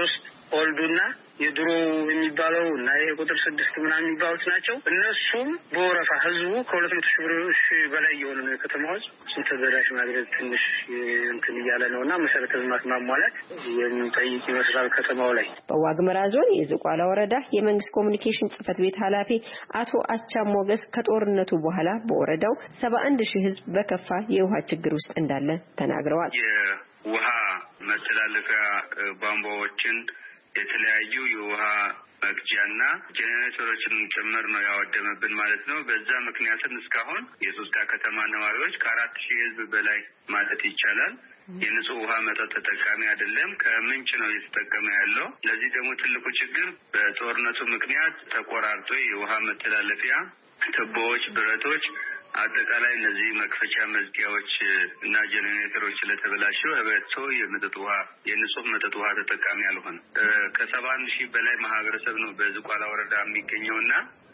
I: ኦልዱና የድሮ የሚባለው እና የቁጥር ስድስት ምናምን የሚባሉት ናቸው። እነሱም በወረፋ ህዝቡ ከሁለት መቶ ሺህ ብር በላይ የሆነ ነው የከተማው ህዝብ ተደራሽ ማድረግ ትንሽ እንትን እያለ ነውና መሰረተ ልማት ማሟላት የሚጠይቅ ይመስላል ከተማው ላይ።
G: በዋግምራ ዞን የዝቋላ ወረዳ የመንግስት ኮሙኒኬሽን ጽህፈት ቤት ኃላፊ አቶ አቻም ሞገስ ከጦርነቱ በኋላ በወረዳው ሰባ አንድ ሺህ ህዝብ በከፋ የውሃ ችግር ውስጥ እንዳለ ተናግረዋል።
H: የውሃ መተላለፊያ ቧንቧዎችን የተለያዩ የውሃ መቅጃና ጄኔሬተሮችን ጭምር ነው ያወደመብን ማለት ነው። በዛ ምክንያትም እስካሁን የሶስታ ከተማ ነዋሪዎች ከአራት ሺህ ህዝብ በላይ ማለት ይቻላል የንጹህ ውሃ መጠጥ ተጠቃሚ አይደለም፣ ከምንጭ ነው እየተጠቀመ ያለው። ለዚህ ደግሞ ትልቁ ችግር በጦርነቱ ምክንያት ተቆራርጦ የውሃ መተላለፊያ ቱቦዎች፣ ብረቶች አጠቃላይ እነዚህ መክፈቻ መዝጊያዎች እና ጄኔሬተሮች ስለተበላሹ ህብረተሰቡ የመጠጥ ውሃ የንጹህ መጠጥ ውሃ ተጠቃሚ ያልሆነ ከሰባ አንድ ሺህ በላይ ማህበረሰብ ነው በዝቋላ ወረዳ የሚገኘውና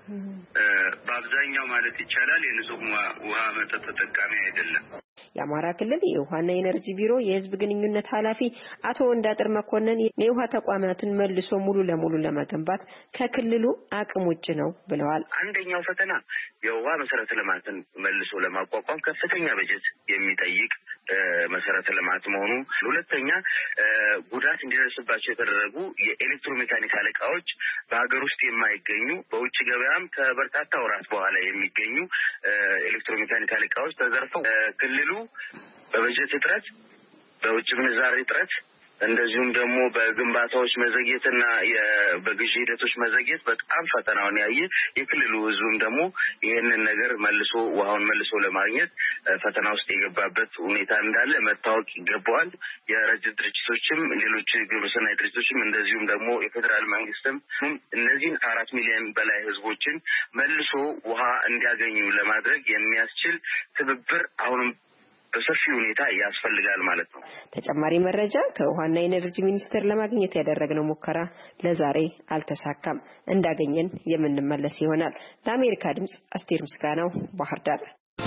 H: በአብዛኛው ማለት ይቻላል የንጹህ ውሃ መጠጥ ተጠቃሚ አይደለም።
G: የአማራ ክልል የውሃና ኤነርጂ ቢሮ የህዝብ ግንኙነት ኃላፊ አቶ ወንዳጥር መኮንን የውሃ ተቋማትን መልሶ ሙሉ ለሙሉ ለመገንባት ከክልሉ አቅም ውጭ ነው ብለዋል።
H: አንደኛው ፈተና የውሃ መሰረተ ልማትን መልሶ ለማቋቋም ከፍተኛ በጀት የሚጠይቅ መሰረተ ልማት መሆኑ፣ ሁለተኛ ጉዳት እንዲደርስባቸው የተደረጉ የኤሌክትሮሜካኒካል እቃዎች በሀገር ውስጥ የማይገኙ በውጭ ገበያም ከበርካታ ወራት በኋላ የሚገኙ ኤሌክትሮሜካኒካል እቃዎች ተዘርፈው ክልሉ በበጀት እጥረት፣ በውጭ ምንዛሪ እጥረት እንደዚሁም ደግሞ በግንባታዎች መዘግየትና በግዢ ሂደቶች መዘግየት በጣም ፈተናውን ያየ የክልሉ ህዝብም ደግሞ ይሄንን ነገር መልሶ ውሃውን መልሶ ለማግኘት ፈተና ውስጥ የገባበት ሁኔታ እንዳለ መታወቅ ይገባዋል። የረጅት ድርጅቶችም ሌሎች ግብረሰናይ ድርጅቶችም እንደዚሁም ደግሞ የፌዴራል መንግስትም እነዚህን አራት ሚሊዮን በላይ ህዝቦችን መልሶ ውሃ እንዲያገኙ ለማድረግ የሚያስችል ትብብር አሁንም በሰፊ ሁኔታ ያስፈልጋል ማለት ነው።
G: ተጨማሪ መረጃ ከውሃና ኤነርጂ ሚኒስቴር ለማግኘት ያደረግነው ሙከራ ለዛሬ አልተሳካም። እንዳገኘን የምንመለስ ይሆናል። ለአሜሪካ ድምጽ አስቴር ምስጋናው ባህር ዳር።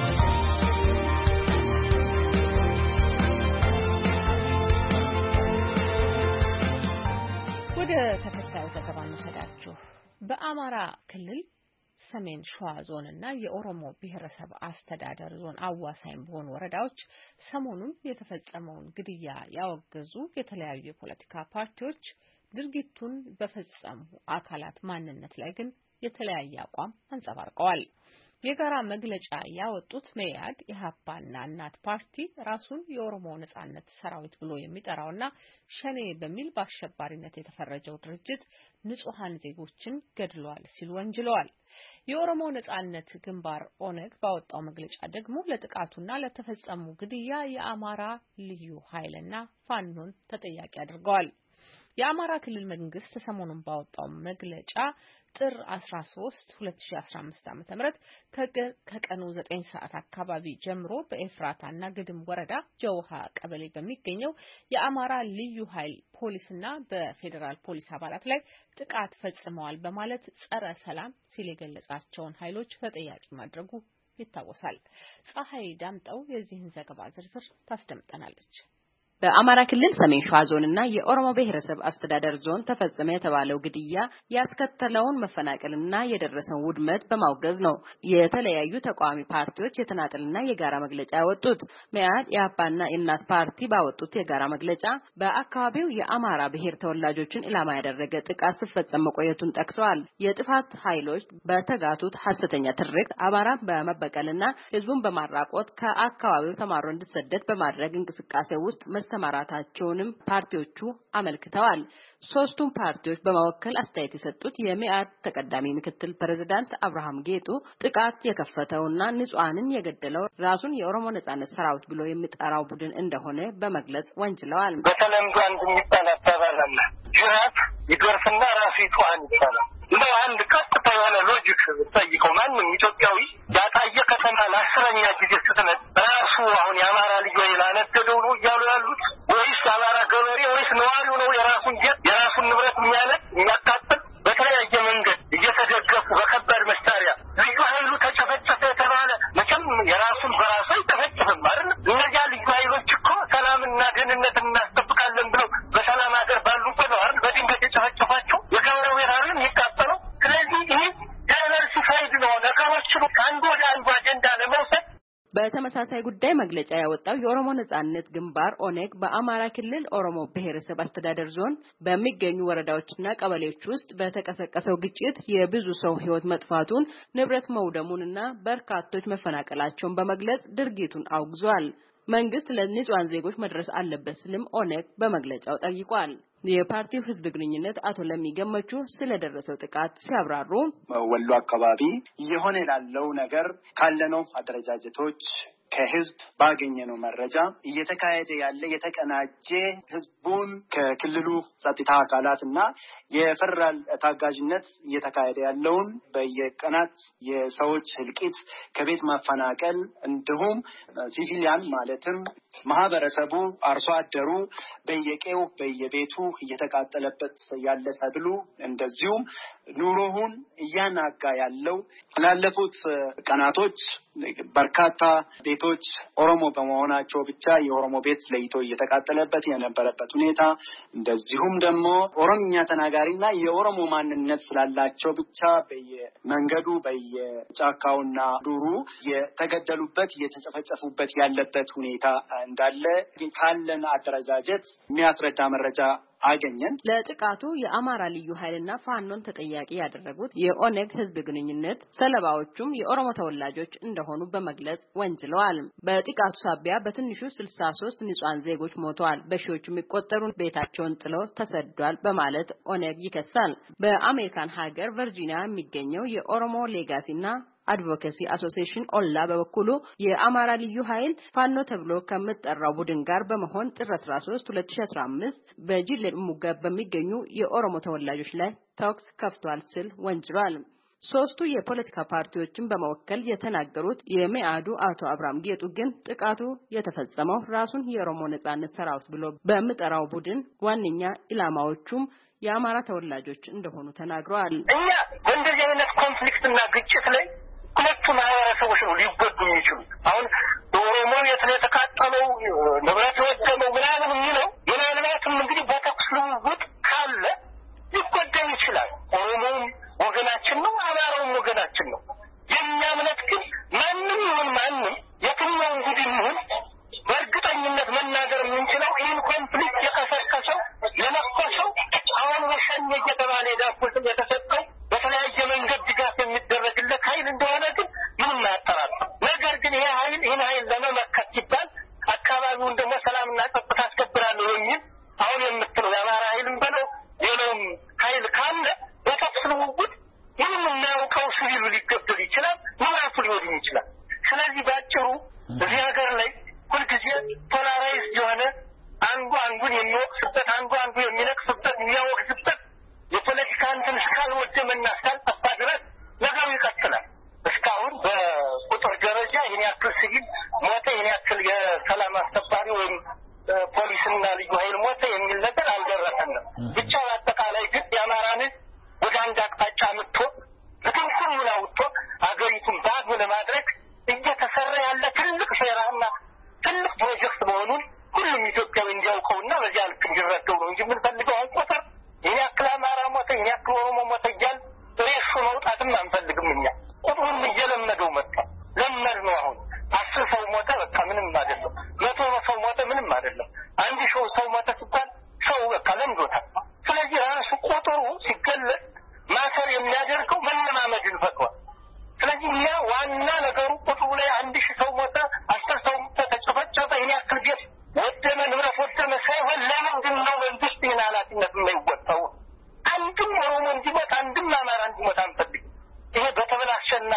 A: ወደ ተከታዩ ዘገባ እንሰዳችሁ። በአማራ ክልል ሰሜን ሸዋ ዞን እና የኦሮሞ ብሔረሰብ አስተዳደር ዞን አዋሳኝ በሆኑ ወረዳዎች ሰሞኑን የተፈጸመውን ግድያ ያወገዙ የተለያዩ የፖለቲካ ፓርቲዎች ድርጊቱን በፈጸሙ አካላት ማንነት ላይ ግን የተለያየ አቋም አንጸባርቀዋል። የጋራ መግለጫ ያወጡት መኢአድ፣ ኢህአፓና እናት ፓርቲ ራሱን የኦሮሞ ነጻነት ሰራዊት ብሎ የሚጠራውና ሸኔ በሚል በአሸባሪነት የተፈረጀው ድርጅት ንጹሃን ዜጎችን ገድሏል ሲሉ ወንጅለዋል። የኦሮሞ ነጻነት ግንባር ኦነግ ባወጣው መግለጫ ደግሞ ለጥቃቱና ለተፈጸሙ ግድያ የአማራ ልዩ ኃይልና ፋኖን ተጠያቂ አድርገዋል። የአማራ ክልል መንግስት ሰሞኑን ባወጣው መግለጫ ጥር አስራ ሶስት ሁለት ሺህ አስራ አምስት ዓ.ም ከቀኑ ዘጠኝ ሰዓት አካባቢ ጀምሮ በኤፍራታና ግድም ወረዳ ጀውሃ ቀበሌ በሚገኘው የአማራ ልዩ ኃይል ፖሊስና በፌዴራል ፖሊስ አባላት ላይ ጥቃት ፈጽመዋል በማለት ጸረ ሰላም ሲል የገለጻቸውን ኃይሎች ተጠያቂ ማድረጉ ይታወሳል። ፀሐይ ዳምጠው የዚህን ዘገባ ዝርዝር ታስደምጠናለች።
J: በአማራ ክልል ሰሜን ሸዋ ዞንና የኦሮሞ ብሔረሰብ አስተዳደር ዞን ተፈጸመ የተባለው ግድያ ያስከተለውን መፈናቀልና የደረሰውን ውድመት በማውገዝ ነው የተለያዩ ተቃዋሚ ፓርቲዎች የተናጠልና የጋራ መግለጫ ያወጡት። መኢአድ፣ ኢህአፓና እናት ፓርቲ ባወጡት የጋራ መግለጫ በአካባቢው የአማራ ብሔር ተወላጆችን ኢላማ ያደረገ ጥቃት ሲፈጸም መቆየቱን ጠቅሰዋል። የጥፋት ኃይሎች በተጋቱት ሐሰተኛ ትርክት አማራ በመበቀልና ህዝቡን በማራቆት ከአካባቢው ተማሮ እንዲሰደድ በማድረግ እንቅስቃሴ ውስጥ መሰማራታቸውንም ፓርቲዎቹ አመልክተዋል። ሶስቱም ፓርቲዎች በመወከል አስተያየት የሰጡት የመኢአድ ተቀዳሚ ምክትል ፕሬዝዳንት አብርሃም ጌጡ ጥቃት የከፈተውና ንጹሃንን የገደለው ራሱን የኦሮሞ ነጻነት ሰራዊት ብሎ የሚጠራው ቡድን እንደሆነ በመግለጽ ወንጅለዋል።
K: በተለምዶ አንድ የሚባል አባባል አለ። ጅራት ይገርፍና ራሱ ይጮሃል ይባላል። እንደው አንድ ቀጥታ የሆነ ሎጂክ ጠይቀው ማንም ኢትዮጵያዊ ያጣየ ከተማ ለአስረኛ ጊዜ ስትነድ ራሱ አሁን የአማራ ልጅ ወይ ላነደደው ነው እያሉ ያሉት ወይስ የአማራ ገበሬ ወይስ ነዋሪው ነው የራሱን ጀት የራሱን ንብረት የሚያነድ የሚያቃጥል በተለያየ መንገድ እየተደገፉ በከባድ መሳሪያ ልዩ ኃይሉ ተጨፈጨፈ የተባለ መቼም የራሱን በራሱ አይጨፈጭፍም አይደል? እነዚያ ልዩ ኃይሎች እኮ ሰላምና ደህንነት እናስጠብቃለን ብለው በሰላም ሀገር ባሉበት ነው አይደል? በድንገት ነገሮችን ከአንዱ ወደ አንዱ አጀንዳ ለመውሰድ
J: በተመሳሳይ ጉዳይ መግለጫ ያወጣው የኦሮሞ ነጻነት ግንባር ኦነግ በአማራ ክልል ኦሮሞ ብሔረሰብ አስተዳደር ዞን በሚገኙ ወረዳዎችና ቀበሌዎች ውስጥ በተቀሰቀሰው ግጭት የብዙ ሰው ሕይወት መጥፋቱን ንብረት መውደሙንና በርካቶች መፈናቀላቸውን በመግለጽ ድርጊቱን አውግዟል። መንግስት ለንጹሃን ዜጎች መድረስ አለበት ሲልም ኦነግ በመግለጫው ጠይቋል። የፓርቲው ህዝብ ግንኙነት አቶ ለሚገመቹ ስለደረሰው ጥቃት ሲያብራሩ
L: ወሎ አካባቢ የሆነ ላለው ነገር ካለነው አደረጃጀቶች ከህዝብ ባገኘነው መረጃ እየተካሄደ ያለ የተቀናጀ ህዝቡን ከክልሉ ጸጥታ አካላትና የፌደራል ታጋዥነት እየተካሄደ ያለውን በየቀናት የሰዎች ህልቂት ከቤት ማፈናቀል እንዲሁም ሲቪሊያን ማለትም ማህበረሰቡ አርሶ አደሩ በየቄው በየቤቱ እየተቃጠለበት ያለ ሰብሉ እንደዚሁም ኑሮውን እያናጋ ያለው ላለፉት ቀናቶች በርካታ ቤቶች ኦሮሞ በመሆናቸው ብቻ የኦሮሞ ቤት ለይቶ እየተቃጠለበት የነበረበት ሁኔታ እንደዚሁም ደግሞ ኦሮምኛ ተናጋሪና የኦሮሞ ማንነት ስላላቸው ብቻ በየመንገዱ በየጫካውና ዱሩ የተገደሉበት የተጨፈጨፉበት ያለበት ሁኔታ እንዳለ ካለን አደረጃጀት የሚያስረዳ መረጃ አገኘን።
J: ለጥቃቱ የአማራ ልዩ ኃይልና ፋኖን ተጠያቂ ያደረጉት የኦነግ ህዝብ ግንኙነት ሰለባዎቹም የኦሮሞ ተወላጆች እንደሆኑ በመግለጽ ወንጅለዋል። በጥቃቱ ሳቢያ በትንሹ ስልሳ ሶስት ንጹሃን ዜጎች ሞተዋል፣ በሺዎች የሚቆጠሩ ቤታቸውን ጥለው ተሰደዋል በማለት ኦነግ ይከሳል። በአሜሪካን ሀገር ቨርጂኒያ የሚገኘው የኦሮሞ ሌጋሲና አድቮኬሲ አሶሲዬሽን ኦላ በበኩሉ የአማራ ልዩ ኃይል ፋኖ ተብሎ ከመጠራው ቡድን ጋር በመሆን ጥር አስራ ሶስት ሁለት ሺህ አስራ አምስት በጂሌ ሙጋብ በሚገኙ የኦሮሞ ተወላጆች ላይ ተኩስ ከፍቷል ሲል ወንጅሏል። ሶስቱ የፖለቲካ ፓርቲዎችን በመወከል የተናገሩት የመኢአዱ አቶ አብርሃም ጌጡ ግን ጥቃቱ የተፈጸመው ራሱን የኦሮሞ ነጻነት ሰራዊት ብሎ በሚጠራው ቡድን ዋነኛ ኢላማዎቹም የአማራ ተወላጆች እንደሆኑ ተናግረዋል።
K: እኛ በእንደዚህ አይነት ኮንፍሊክትና ግጭት ላይ ሁለቱ ማህበረሰቦች ነው ሊጎዱ የሚችሉት። አሁን ኦሮሞ የተካተለው ንብረት ወደመው ምናምን የሚለው ምናልባትም እንግዲህ በተኩስ ልውውጥ ካለ ሊጎዳ ይችላል። ኦሮሞም ወገናችን ነው፣ አማራውም ወገናችን ነው። የኛ እምነት ግን ማንም ይሁን ማንም የትኛውን ቡድን ይሁን በእርግጠኝነት መናገር የምንችለው ይህን ኮንፍሊክት የቀሰቀሰው የነኮሰው አሁን ወሸኔ እየተባለ ዳኩት የተሰጠው በተለያየ መንገድ ድጋፍ የሚደረግለት ኃይል እንደሆነ ግን ምንም አያጠራጥርም። ነገር ግን ይሄ ኃይል ይህን ኃይል ለመመከት ሲባል አካባቢውን ደግሞ ሰላምና ጸጥታ አስከብራለሁ የሚል አሁን የምትለው የአማራ ኃይልም በለው ሌላውም ኃይል ካለ በተኩስ ልውውጥ ምንም የማያውቀው ሲቪሉ ሊገደል ይችላል፣ ንብረቱ ሊወድም ይችላል። ስለዚህ ባጭሩ እዚህ ሀገር ላይ ሁልጊዜ ፖላራይዝድ የሆነ አንዱ አንዱን የሚወቅስበት አንዱ አንዱ የሚነቅስበት የሚያወቅስበት የፖለቲካ እንትን እስካልወደመና እስካልጠፋ ድረስ ነገሩ ይቀጥላል። እስካሁን በቁጥር ደረጃ ይህን ያክል ሲቪል ሞተ፣ ይህን ያክል የሰላም አስከባሪ ወይም ፖሊስና ልዩ ኃይል ሞተ የሚል ነገር አልደረሰንም። ብቻ በአጠቃላይ ግን የአማራን ወደ አንድ አቅጣጫ ምቶ በትንኩሉን አውጥቶ አገሪቱን ባዶ ለማድረግ እየተሰራ ያለ ትልቅ ሴራና ትልቅ ፕሮጀክት መሆኑን ሁሉም ኢትዮጵያዊ እንዲያውቀውና በዚያ ልክ እንዲረዳው ነው እንጂ የምንፈልገው አሁን ቁጥር ይህን ያክል አማራ ሞተ ይህን ያክል ኦሮሞ ሞተ እያልን ሬሱ መውጣትም አንፈልግም። እኛ ቁጥሩን እየለመደው መጣ። ለመድ ነው። አሁን አስር ሰው ሞተ በቃ ምንም አይደለም፣ መቶ ሰው ሞተ ምንም አይደለም፣ አንድ ሺህ ሰው ሞተ ሲባል ሰው በቃ ለምዶታል። ስለዚህ ራሱ ቁጥሩ ሲገለጽ ማሰር የሚያደርገው መለማመድን ፈጥሯል። ስለዚህ እኛ ዋና ነገሩ ቁጥሩ ላይ አንድ ሺህ ሰው ሞተ አስር ሰው ሞተ ተጨፈጨፈ ይህን ያክል ቤት ወደመ ንብረት ወደመ ሳይሆን ለምንድን ነው መንግስት ይህን ኃላፊነት የማይወጣው? አንድም ኦሮሞ እንዲሞት አንድም አማራ እንዲሞት አንፈልግም። ይሄ በተበላሸና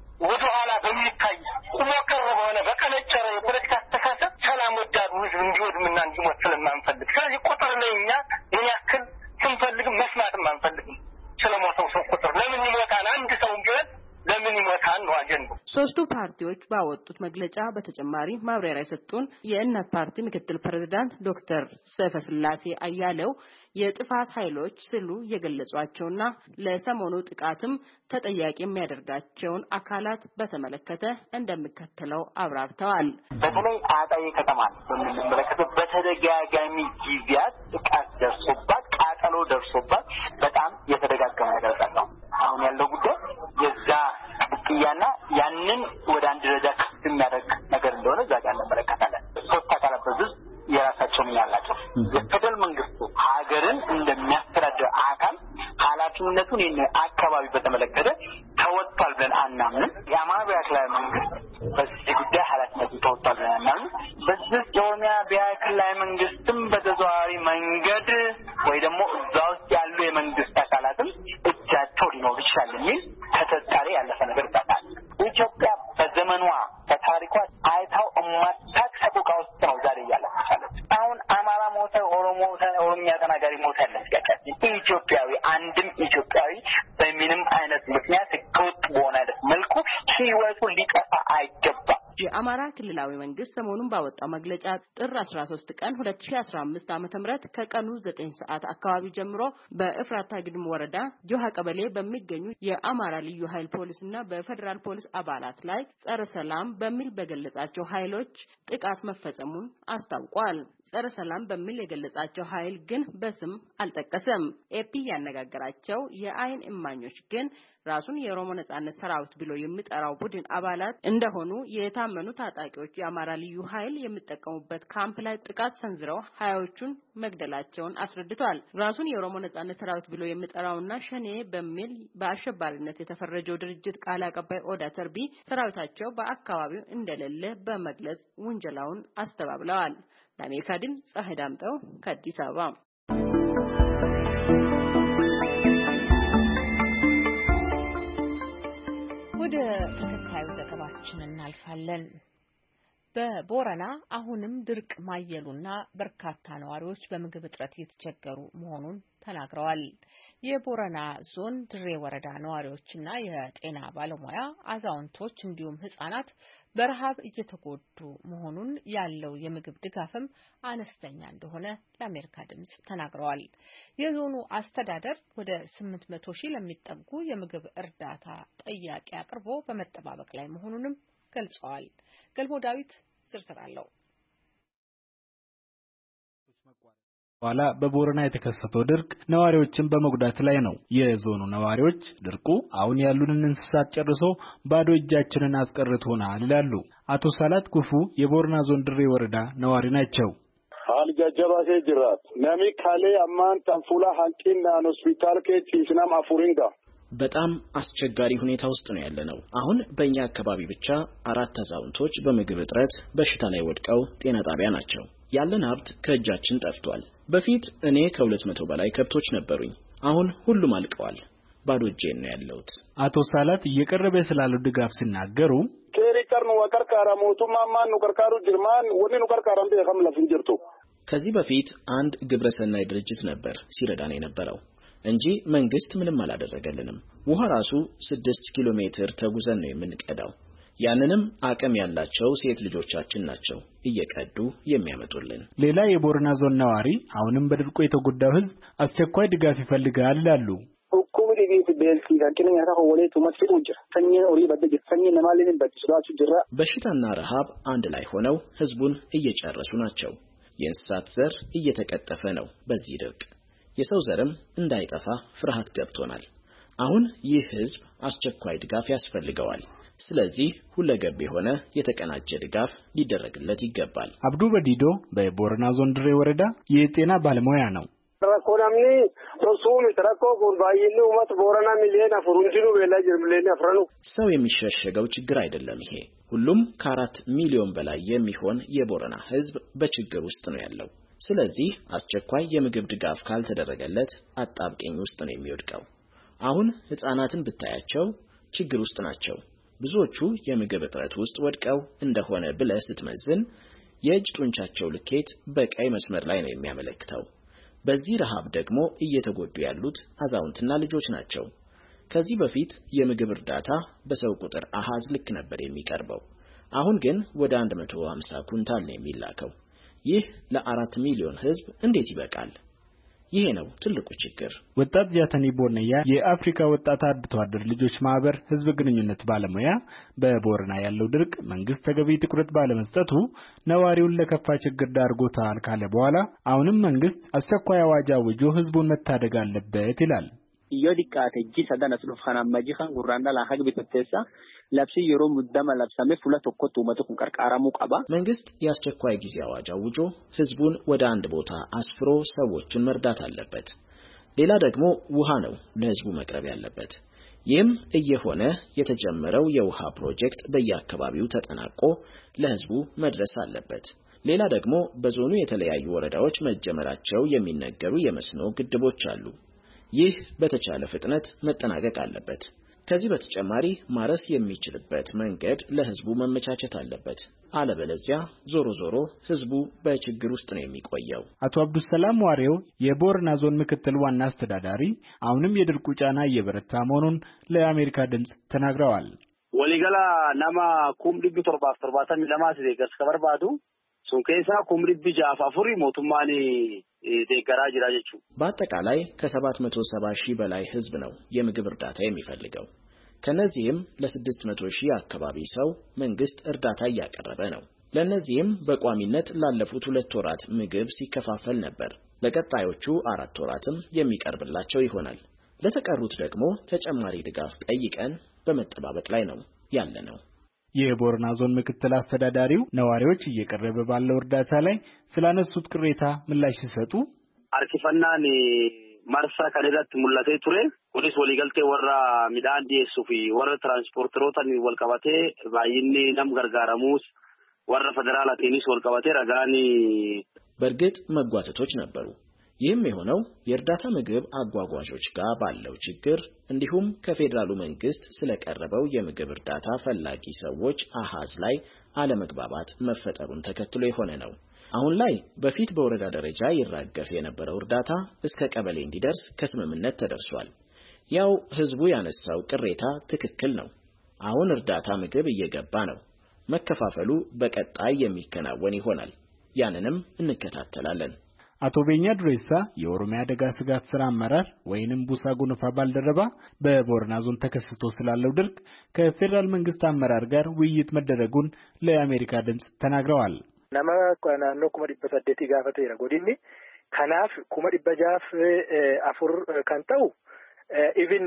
K: ወደኋላ በሚታይ ቁሞ ቀር በሆነ በቀነጨረ የፖለቲካ አስተሳሰብ ሰላም ወዳዱ ህዝብ እንዲወድምና እንዲሞት ስለማንፈልግ ስለዚህ ቁጥር ላይ እኛ ይህን ያክል ስንፈልግም መስማትም አንፈልግም። ስለሞተው ሰው ቁጥር ለምን ይሞታል? አንድ ሰው ቢሆን ለምን ይሞታል ነው አጀንዳው።
J: ሶስቱ ፓርቲዎች ባወጡት መግለጫ በተጨማሪ ማብራሪያ የሰጡን የእናት ፓርቲ ምክትል ፕሬዝዳንት ዶክተር ሰይፈስላሴ አያሌው የጥፋት ኃይሎች ሲሉ የገለጿቸውና ለሰሞኑ ጥቃትም ተጠያቂ የሚያደርጋቸውን አካላት በተመለከተ እንደሚከተለው አብራርተዋል።
M: በተለይ አጣዬ ከተማ በምንመለከተው በተደጋጋሚ ጊዜያት ጥቃት ደርሶባት ቃጠሎ ደርሶባት በጣም የተደጋገመ ነገር ነው። አሁን ያለው ጉዳይ የዛ ንቅያና ያንን ወደ አንድ ደረጃ ከፍ የሚያደርግ ነገር እንደሆነ እዛ ጋር እንመለከታለን። ሶስት አካላት በዚህ የራሳቸው ሚና አላቸው። የፌደራል መንግስቱ ሀገርን እንደሚያስተዳድር አካል ኃላፊነቱን ይህን አካባቢ በተመለከተ ተወጥቷል ብለን አናምንም። የአማራ ብሔራዊ ክልላዊ መንግስት በዚህ ጉዳይ ኃላፊነቱን ተወጥቷል ብለን አናምንም። በዚህ የኦሮሚያ ብሔራዊ ክልላዊ መንግስትም በተዘዋዋሪ መንገድ ወይ ደግሞ እዛ ውስጥ ያሉ የመንግስት አካላትም እጃቸው ሊኖር ይችላል የሚል ተጠርጣሪ ያለፈ ነገር ይባላል። ኢትዮጵያ በዘመኗ በታሪኳ አይታው እማታውቅ ሰቆቃ ውስጥ ነው ዛሬ እያለፈች ያለችው። አሁን አማራ ሞተ፣ ኦሮሞ ሞተ፣ ኦሮሚያ ተናጋሪ ሞተ ያለ ሲያቀርብ ኢትዮጵያዊ አንድም ኢትዮጵያዊ በምንም አይነት ምክንያት ህገወጥ በሆነ አይነት መልኩ ህይወቱ ሊጠፋ አይገባም።
J: የአማራ ክልላዊ መንግስት ሰሞኑን ባወጣው መግለጫ ጥር አስራ ሶስት ቀን ሁለት ሺህ አስራ አምስት ዓመተ ምህረት ከቀኑ ዘጠኝ ሰዓት አካባቢ ጀምሮ በእፍራታ ግድም ወረዳ ጆሃ ቀበሌ በሚገኙ የአማራ ልዩ ኃይል ፖሊስና በፌደራል ፖሊስ አባላት ላይ ጸረ ሰላም በሚል በገለጻቸው ኃይሎች ጥቃት መፈጸሙን አስታውቋል። ጸረ ሰላም በሚል የገለጻቸው ኃይል ግን በስም አልጠቀሰም። ኤፒ ያነጋገራቸው የአይን እማኞች ግን ራሱን የኦሮሞ ነጻነት ሰራዊት ብሎ የሚጠራው ቡድን አባላት እንደሆኑ የታመኑ ታጣቂዎች የአማራ ልዩ ኃይል የሚጠቀሙበት ካምፕ ላይ ጥቃት ሰንዝረው ሀያዎቹን መግደላቸውን አስረድቷል። ራሱን የኦሮሞ ነጻነት ሰራዊት ብሎ የሚጠራውና ሸኔ በሚል በአሸባሪነት የተፈረጀው ድርጅት ቃል አቀባይ ኦዳ ተርቢ ሰራዊታቸው በአካባቢው እንደሌለ በመግለጽ ውንጀላውን አስተባብለዋል። ለአሜሪካ ድምፅ ፀሐይ ዳምጠው ከአዲስ አበባ።
A: ወደ ተከታዩ ዘገባችን እናልፋለን። በቦረና አሁንም ድርቅ ማየሉና በርካታ ነዋሪዎች በምግብ እጥረት እየተቸገሩ መሆኑን ተናግረዋል። የቦረና ዞን ድሬ ወረዳ ነዋሪዎችና የጤና ባለሙያ አዛውንቶች እንዲሁም ህጻናት በረሃብ እየተጎዱ መሆኑን ያለው የምግብ ድጋፍም አነስተኛ እንደሆነ ለአሜሪካ ድምጽ ተናግረዋል። የዞኑ አስተዳደር ወደ ስምንት መቶ ሺህ ለሚጠጉ የምግብ እርዳታ ጥያቄ አቅርቦ በመጠባበቅ ላይ መሆኑንም ገልጸዋል። ገልሞ ዳዊት ዝርዝር አለው።
N: ኋላ በቦረና የተከሰተው ድርቅ ነዋሪዎችን በመጉዳት ላይ ነው። የዞኑ ነዋሪዎች ድርቁ አሁን ያሉንን እንስሳት ጨርሶ ባዶ እጃችንን አስቀርቶናል ይላሉ። አቶ ሳላት ኩፉ የቦረና ዞን ድሬ ወረዳ ነዋሪ ናቸው።
O: አልጃጀባሴ ጅራት ነሚ ካሌ አማን ተንፉላ ሐንቂና ሆስፒታል ኬት ሲስናም አፉሪንጋ
P: በጣም አስቸጋሪ ሁኔታ ውስጥ ነው ያለነው። አሁን በእኛ አካባቢ ብቻ አራት አዛውንቶች በምግብ እጥረት በሽታ ላይ ወድቀው ጤና ጣቢያ ናቸው። ያለን ሀብት ከእጃችን ጠፍቷል። በፊት እኔ ከሁለት መቶ በላይ ከብቶች ነበሩኝ። አሁን ሁሉም አልቀዋል። ባዶ እጄን ነው ያለሁት።
N: አቶ ሳላት እየቀረበ ስላለው ድጋፍ ሲናገሩ
O: ከሪከርኑ ወቀርቃራ ሞቱማማን ነው ቀርቃሩ ጅርማን ወኔ ነው ቀርቃራም በከም ለፍንጀርቶ
P: ከዚህ በፊት አንድ ግብረሰናይ ድርጅት ነበር ሲረዳን የነበረው እንጂ መንግስት ምንም አላደረገልንም። ውሃ ራሱ ስድስት ኪሎ ሜትር ተጉዘን ነው የምንቀዳው። ያንንም አቅም ያላቸው ሴት ልጆቻችን ናቸው እየቀዱ የሚያመጡልን።
N: ሌላ የቦረና ዞን ነዋሪ አሁንም በድርቁ የተጎዳው ህዝብ አስቸኳይ ድጋፍ ይፈልጋል ይላሉ።
O: ሁኩም ዲቢት ቤልቲ ጋንከኛ ታው ወሌቱ መስፊት ወጅራ ሰኘ ኦሪ በደጅ ሰኘ ለማለልን በትስራቹ ጅራ
P: በሽታና ረሃብ አንድ ላይ ሆነው ህዝቡን እየጨረሱ ናቸው። የእንስሳት ዘር እየተቀጠፈ ነው በዚህ ድርቅ። የሰው ዘርም እንዳይጠፋ ፍርሃት ገብቶናል። አሁን ይህ ህዝብ አስቸኳይ ድጋፍ ያስፈልገዋል። ስለዚህ ሁለገብ የሆነ የተቀናጀ ድጋፍ ሊደረግለት ይገባል።
N: አብዱ በዲዶ በቦረና ዞን ድሬ ወረዳ የጤና ባለሙያ ነው።
O: ረኮናምኒ ሶሱም ተራኮ ጉርባይሉ ወጥ ቦረና ሚሊየን አፍሩንጂኑ በላጅ ሚሊየን አፍራኑ
P: ሰው የሚሸሸገው ችግር አይደለም ይሄ። ሁሉም ከአራት ሚሊዮን በላይ የሚሆን የቦረና ህዝብ በችግር ውስጥ ነው ያለው። ስለዚህ አስቸኳይ የምግብ ድጋፍ ካልተደረገለት አጣብቂኝ ውስጥ ነው የሚወድቀው። አሁን ህፃናትን ብታያቸው ችግር ውስጥ ናቸው። ብዙዎቹ የምግብ እጥረት ውስጥ ወድቀው እንደሆነ ብለህ ስትመዝን የእጅ ጡንቻቸው ልኬት በቀይ መስመር ላይ ነው የሚያመለክተው። በዚህ ረሃብ ደግሞ እየተጎዱ ያሉት አዛውንትና ልጆች ናቸው። ከዚህ በፊት የምግብ እርዳታ በሰው ቁጥር አሃዝ ልክ ነበር የሚቀርበው። አሁን ግን ወደ አንድ መቶ ሃምሳ ኩንታል ነው የሚላከው። ይህ ለአራት ሚሊዮን ህዝብ እንዴት ይበቃል? ይሄ ነው ትልቁ ችግር።
N: ወጣት ጃተኒ ቦርነያ የአፍሪካ ወጣት አርብቶ አደር ልጆች ማህበር ህዝብ ግንኙነት ባለሙያ በቦረና ያለው ድርቅ መንግስት ተገቢ ትኩረት ባለመስጠቱ ነዋሪውን ለከፋ ችግር ዳርጎታል ካለ በኋላ አሁንም መንግስት አስቸኳይ አዋጅ አውጆ ህዝቡን መታደግ አለበት ይላል።
Q: iyo diqqaate ji sadana suluf kanaan maji kan gurraanda la haqbi totteessa labsi yeroo muddama labsame fuula tokkotti uummata kun qarqaaramuu qaba.
P: መንግስት የአስቸኳይ ጊዜ አዋጅ አውጆ ህዝቡን ወደ አንድ ቦታ አስፍሮ ሰዎችን መርዳት አለበት። ሌላ ደግሞ ውሃ ነው ለህዝቡ መቅረብ ያለበት። ይህም እየሆነ የተጀመረው የውሃ ፕሮጀክት በየአካባቢው ተጠናቆ ለህዝቡ መድረስ አለበት። ሌላ ደግሞ በዞኑ የተለያዩ ወረዳዎች መጀመራቸው የሚነገሩ የመስኖ ግድቦች አሉ። ይህ በተቻለ ፍጥነት መጠናቀቅ አለበት። ከዚህ በተጨማሪ ማረስ የሚችልበት መንገድ ለህዝቡ መመቻቸት አለበት። አለበለዚያ ዞሮ ዞሮ ህዝቡ በችግር ውስጥ ነው የሚቆየው።
N: አቶ አብዱሰላም ዋሬው የቦረና ዞን ምክትል ዋና አስተዳዳሪ አሁንም የድርቁ ጫና እየበረታ መሆኑን ለአሜሪካ ድምጽ ተናግረዋል።
O: ወሊገላ ናማ ኩም ዲብ ተርባፍ ተርባታ ሚለማስ ደገስ ከበርባዱ ሱንከሳ ኩም ዲብ ጃፍ አፍሪ ሞቱማኒ ደገራ ጅራጀቹ
P: በአጠቃላይ ከሰባት መቶ ሰባ ሺህ በላይ ህዝብ ነው የምግብ እርዳታ የሚፈልገው። ከነዚህም ለስድስት መቶ ሺህ አካባቢ ሰው መንግስት እርዳታ እያቀረበ ነው። ለነዚህም በቋሚነት ላለፉት ሁለት ወራት ምግብ ሲከፋፈል ነበር። ለቀጣዮቹ አራት ወራትም የሚቀርብላቸው ይሆናል። ለተቀሩት ደግሞ ተጨማሪ ድጋፍ ጠይቀን በመጠባበቅ ላይ ነው ያለነው።
N: የቦረና ዞን ምክትል አስተዳዳሪው ነዋሪዎች እየቀረበ ባለው እርዳታ ላይ ስላነሱት ቅሬታ ምላሽ ሲሰጡ
O: አርኪፈናን ማርሳ ከደረት ሙላቴ ቱሬ ፖሊስ ወሊገልቴ ወራ ሚዳን ዲኤስፊ ወራ ትራንስፖርተሮታን ወልቀባቴ ባይኒ ነም ገርጋራሙስ ወራ ፌደራል አቴኒስ ወልቀባቴ ረጋኒ
P: በርግጥ መጓተቶች ነበሩ። ይህም የሆነው የእርዳታ ምግብ አጓጓዦች ጋር ባለው ችግር እንዲሁም ከፌደራሉ መንግስት ስለቀረበው የምግብ እርዳታ ፈላጊ ሰዎች አሃዝ ላይ አለመግባባት መፈጠሩን ተከትሎ የሆነ ነው። አሁን ላይ በፊት በወረዳ ደረጃ ይራገፍ የነበረው እርዳታ እስከ ቀበሌ እንዲደርስ ከስምምነት ተደርሷል። ያው ህዝቡ ያነሳው ቅሬታ ትክክል ነው። አሁን እርዳታ ምግብ እየገባ ነው። መከፋፈሉ በቀጣይ የሚከናወን ይሆናል። ያንንም እንከታተላለን።
N: አቶ ቤኛ ድሬሳ የኦሮሚያ አደጋ ስጋት ስራ አመራር ወይንም ቡሳ ጉንፋ ባልደረባ በቦረና ዞን ተከስቶ ስላለው ድርቅ ከፌደራል መንግስት አመራር ጋር ውይይት መደረጉን ለአሜሪካ ድምጽ ተናግረዋል።
R: ነማ ቆናኖ ኩመ ዲበሰደቲ ጋፈተ ይረጎዲኒ ከናፍ ኩመ ዲበጃፍ አፉር ካንተው ኢቭን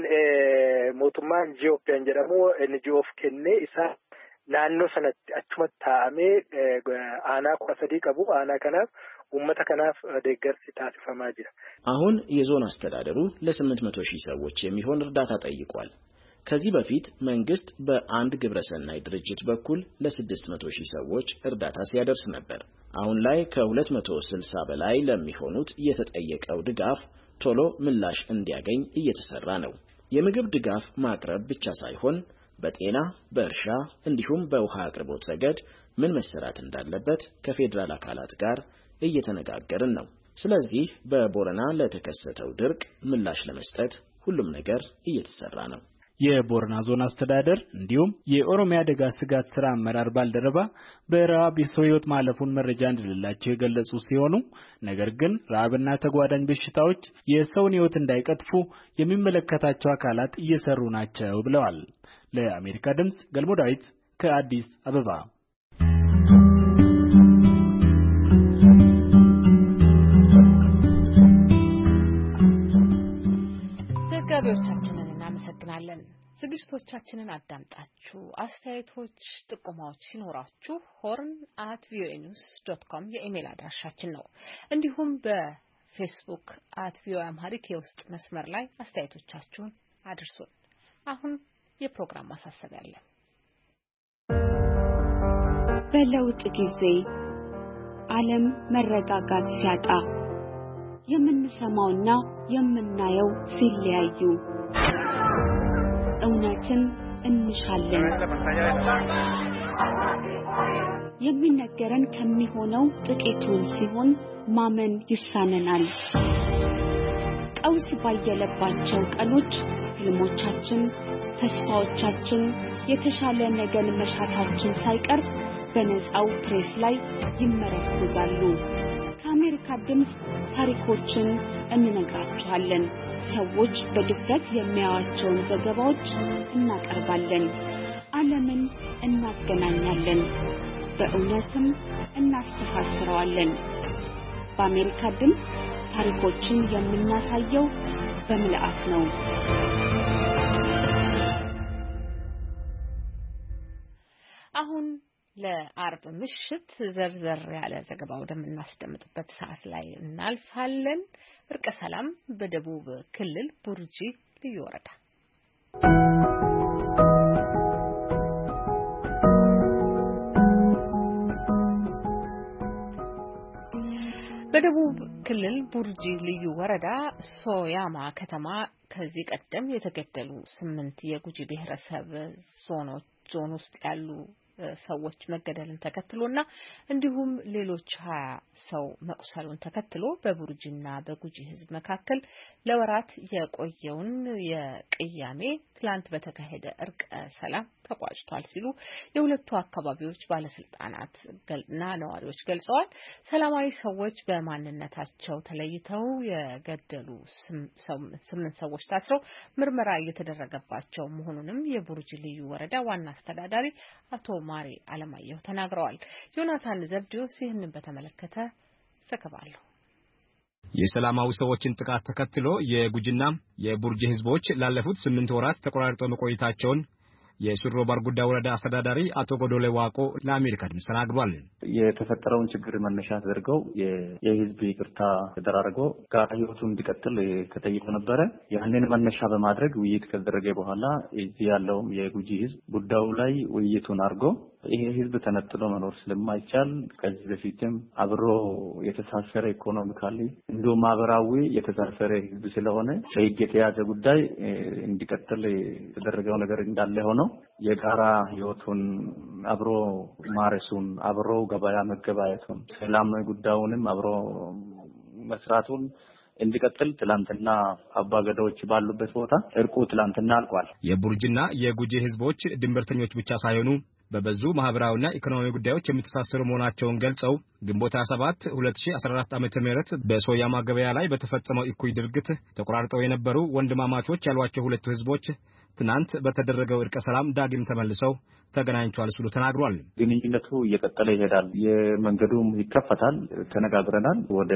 R: ሞቱማን ጂኦፒያን ጀደሙ ኤንጂኦፍ ከኔ ኢሳ ናኖ ሰነት አቹመታሜ አና ቆሰዲ ቀቡ አና ከናፍ ኡመተ ከናፍ ደገርሲ ታስፈማ ጅራ
P: አሁን የዞን አስተዳደሩ ለስምንት መቶ ሺህ ሰዎች የሚሆን እርዳታ ጠይቋል። ከዚህ በፊት መንግስት በአንድ ግብረሰናይ ድርጅት በኩል ለስድስት መቶ ሺህ ሰዎች እርዳታ ሲያደርስ ነበር። አሁን ላይ ከሁለት መቶ ስልሳ በላይ ለሚሆኑት የተጠየቀው ድጋፍ ቶሎ ምላሽ እንዲያገኝ እየተሰራ ነው። የምግብ ድጋፍ ማቅረብ ብቻ ሳይሆን በጤና በእርሻ እንዲሁም በውሃ አቅርቦት ረገድ ምን መሰራት እንዳለበት ከፌደራል አካላት ጋር እየተነጋገርን ነው። ስለዚህ በቦረና ለተከሰተው ድርቅ ምላሽ ለመስጠት ሁሉም ነገር እየተሰራ ነው።
N: የቦረና ዞን አስተዳደር እንዲሁም የኦሮሚያ አደጋ ስጋት ስራ አመራር ባልደረባ በረሃብ የሰው ሕይወት ማለፉን መረጃ እንደሌላቸው የገለጹ ሲሆኑ ነገር ግን ረሃብና ተጓዳኝ በሽታዎች የሰውን ሕይወት እንዳይቀጥፉ የሚመለከታቸው አካላት እየሰሩ ናቸው ብለዋል። ለአሜሪካ ድምጽ ገልሞ ዳዊት ከአዲስ አበባ።
A: ዘጋቢዎቻችንን እናመሰግናለን። ዝግጅቶቻችንን አዳምጣችሁ አስተያየቶች፣ ጥቆማዎች ሲኖራችሁ ሆርን አት ቪኦኤ ኒውስ ዶት ኮም የኢሜል አድራሻችን ነው። እንዲሁም በፌስቡክ አት ቪኦኤ አምሃሪክ የውስጥ መስመር ላይ አስተያየቶቻችሁን አድርሱን። አሁን የፕሮግራም ማሳሰቢያ አለ።
D: በለውጥ ጊዜ ዓለም መረጋጋት ሲያጣ የምንሰማውና የምናየው ሲለያዩ እውነትን እንሻለን። የሚነገረን ከሚሆነው ጥቂቱን ሲሆን ማመን ይሳነናል። ቀውስ ባየለባቸው ቀኖች ህልሞቻችን፣ ተስፋዎቻችን፣ የተሻለ ነገን መሻታችን ሳይቀር በነፃው ፕሬስ ላይ ይመረኮዛሉ። ከአሜሪካ ድምፅ ታሪኮችን እንነግራችኋለን። ሰዎች በድፍረት የሚያዩዋቸውን ዘገባዎች እናቀርባለን። ዓለምን እናገናኛለን፣ በእውነትም እናስተሳስረዋለን። በአሜሪካ ድምፅ ታሪኮችን የምናሳየው በምልአት ነው።
A: አሁን ለአርብ ምሽት ዘርዘር ያለ ዘገባ ወደምናስደምጥበት ሰዓት ላይ እናልፋለን። እርቀ ሰላም በደቡብ ክልል ቡርጂ ልዩ ወረዳ በደቡብ ክልል ቡርጂ ልዩ ወረዳ ሶያማ ከተማ ከዚህ ቀደም የተገደሉ ስምንት የጉጂ ብሔረሰብ ዞኖች ዞን ውስጥ ያሉ ሰዎች መገደልን ተከትሎና እንዲሁም ሌሎች ሀያ ሰው መቁሰሉን ተከትሎ በቡርጂና በጉጂ ሕዝብ መካከል ለወራት የቆየውን የቅያሜ ትላንት በተካሄደ እርቀ ሰላም ተቋጭቷል ሲሉ የሁለቱ አካባቢዎች ባለስልጣናትና ነዋሪዎች ገልጸዋል። ሰላማዊ ሰዎች በማንነታቸው ተለይተው የገደሉ ስምንት ሰዎች ታስረው ምርመራ እየተደረገባቸው መሆኑንም የቡርጂ ልዩ ወረዳ ዋና አስተዳዳሪ አቶ ማሪ አለማየሁ ተናግረዋል። ዮናታን ዘብዲዮስ ይህንን በተመለከተ ዘገባለሁ።
S: የሰላማዊ ሰዎችን ጥቃት ተከትሎ የጉጂና የቡርጂ ህዝቦች ላለፉት ስምንት ወራት ተቆራርጠው መቆየታቸውን የሱሮ ባርጉዳ ወረዳ አስተዳዳሪ አቶ ጎዶሌ ዋቆ ለአሜሪካ ድምፅ ተናግሯል።
T: የተፈጠረውን ችግር መነሻ አድርገው የህዝብ ይቅርታ ተደራርጎ ጋር ህይወቱ እንዲቀጥል ተጠይቆ ነበረ። ያንን መነሻ በማድረግ ውይይት ከተደረገ በኋላ እዚህ ያለው የጉጂ ህዝብ ጉዳዩ ላይ ውይይቱን አድርጎ ይሄ ህዝብ ተነጥሎ መኖር ስለማይቻል ከዚህ በፊትም አብሮ የተሳሰረ ኢኮኖሚካሊ እንዲሁም ማህበራዊ የተሳሰረ ህዝብ ስለሆነ በህግ የተያዘ ጉዳይ እንዲቀጥል የተደረገው ነገር እንዳለ ሆኖ የጋራ ህይወቱን አብሮ ማረሱን አብሮ ገበያ መገበያየቱን ሰላም ጉዳዩንም አብሮ መስራቱን እንዲቀጥል ትላንትና አባገዳዎች ባሉበት ቦታ እርቁ ትላንትና አልቋል።
S: የቡርጂና የጉጂ ህዝቦች ድንበርተኞች ብቻ ሳይሆኑ በበዙ ማህበራዊና ኢኮኖሚያዊ ጉዳዮች የሚተሳሰሩ መሆናቸውን ገልጸው ግንቦት ሰባት ሁለት ሺህ አስራ አራት ዓመተ ምህረት በሶያማ ገበያ ላይ በተፈጸመው እኩይ ድርጊት ተቆራርጠው የነበሩ ወንድማማቾች ያሏቸው ሁለቱ ህዝቦች ትናንት በተደረገው እርቀ ሰላም ዳግም ተመልሰው ተገናኝተዋል ሲሉ ተናግሯል።
T: ግንኙነቱ እየቀጠለ ይሄዳል። የመንገዱም ይከፈታል። ተነጋግረናል። ወደ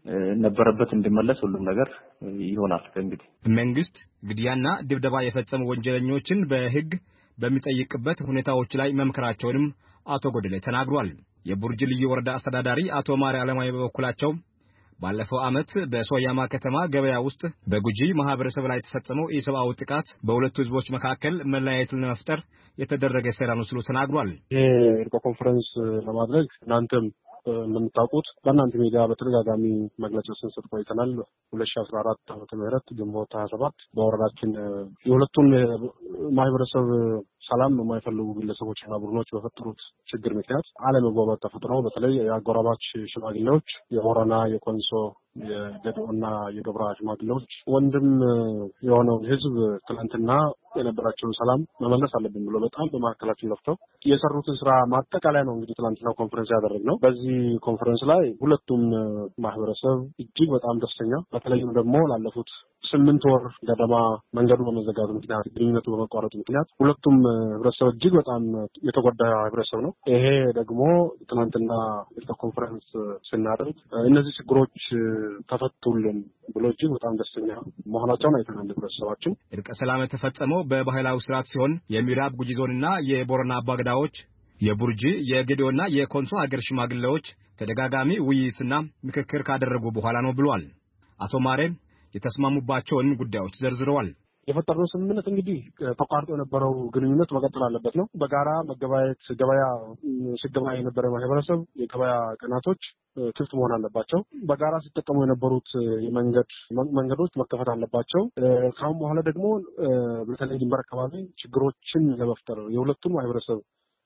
T: ነበረበት እንዲመለስ ሁሉም ነገር ይሆናል። እንግዲህ
S: መንግስት ግድያና ድብደባ የፈጸሙ ወንጀለኞችን በህግ በሚጠይቅበት ሁኔታዎች ላይ መምከራቸውንም አቶ ጎደለ ተናግሯል። የቡርጂ ልዩ ወረዳ አስተዳዳሪ አቶ ማሪ አለማየሁ በበኩላቸው ባለፈው ዓመት በሶያማ ከተማ ገበያ ውስጥ በጉጂ ማህበረሰብ ላይ የተፈጸመው የሰብአዊ ጥቃት በሁለቱ ህዝቦች መካከል መለያየትን ለመፍጠር የተደረገ ሴራ ነው ሲሉ ተናግሯል።
U: ይሄ እርቀ ኮንፈረንስ ለማድረግ እናንተም እንደምታውቁት በእናንተ ሚዲያ በተደጋጋሚ መግለጫ ስንሰጥ ቆይተናል። ሁለት ሺህ አስራ አራት ዓመተ ምህረት ግንቦት ሀያ ሰባት በወረዳችን የሁለቱን ማህበረሰብ ሰላም የማይፈልጉ ግለሰቦችና ቡድኖች በፈጠሩት ችግር ምክንያት አለመግባባት ተፈጥሮ በተለይ የአጎራባች ሽማግሌዎች የቦረና፣ የኮንሶ፣ የገዶና የዶብራ ሽማግሌዎች ወንድም የሆነውን ህዝብ ትናንትና የነበራቸውን ሰላም መመለስ አለብን ብሎ በጣም በማዕከላችን ለፍተው የሰሩትን ስራ ማጠቃለያ ነው እንግዲህ ትናንትና ኮንፈረንስ ያደረግነው። በዚህ ኮንፈረንስ ላይ ሁለቱም ማህበረሰብ እጅግ በጣም ደስተኛ፣ በተለይም ደግሞ ላለፉት ስምንት ወር ገደማ መንገዱ በመዘጋቱ ምክንያት ግንኙነቱ በመቋረጡ ምክንያት ሁለቱም ህብረተሰብ እጅግ በጣም የተጎዳ ህብረተሰብ ነው። ይሄ ደግሞ ትናንትና ኮንፈረንስ ስናደርግ እነዚህ ችግሮች ተፈቱልን ብሎ እጅግ በጣም ደስተኛ መሆናቸውን አይተናል። ህብረተሰባችን
S: እርቀ ሰላም የተፈጸመው በባህላዊ ስርዓት ሲሆን የምዕራብ ጉጂ ዞንና የቦረና አባገዳዎች የቡርጂ የጌዲዮና የኮንሶ ሀገር ሽማግሌዎች ተደጋጋሚ ውይይትና ምክክር ካደረጉ በኋላ ነው ብሏል። አቶ ማሬ የተስማሙባቸውን ጉዳዮች ዘርዝረዋል።
U: የፈጠረው ስምምነት እንግዲህ ተቋርጦ የነበረው ግንኙነት መቀጠል አለበት ነው። በጋራ መገበያየት ገበያ ሲገበያ የነበረ ማህበረሰብ የገበያ ቀናቶች ክፍት መሆን አለባቸው። በጋራ ሲጠቀሙ የነበሩት የመንገድ መንገዶች መከፈት አለባቸው። ካሁን በኋላ ደግሞ በተለይ ድንበር አካባቢ ችግሮችን ለመፍጠር የሁለቱም ማህበረሰብ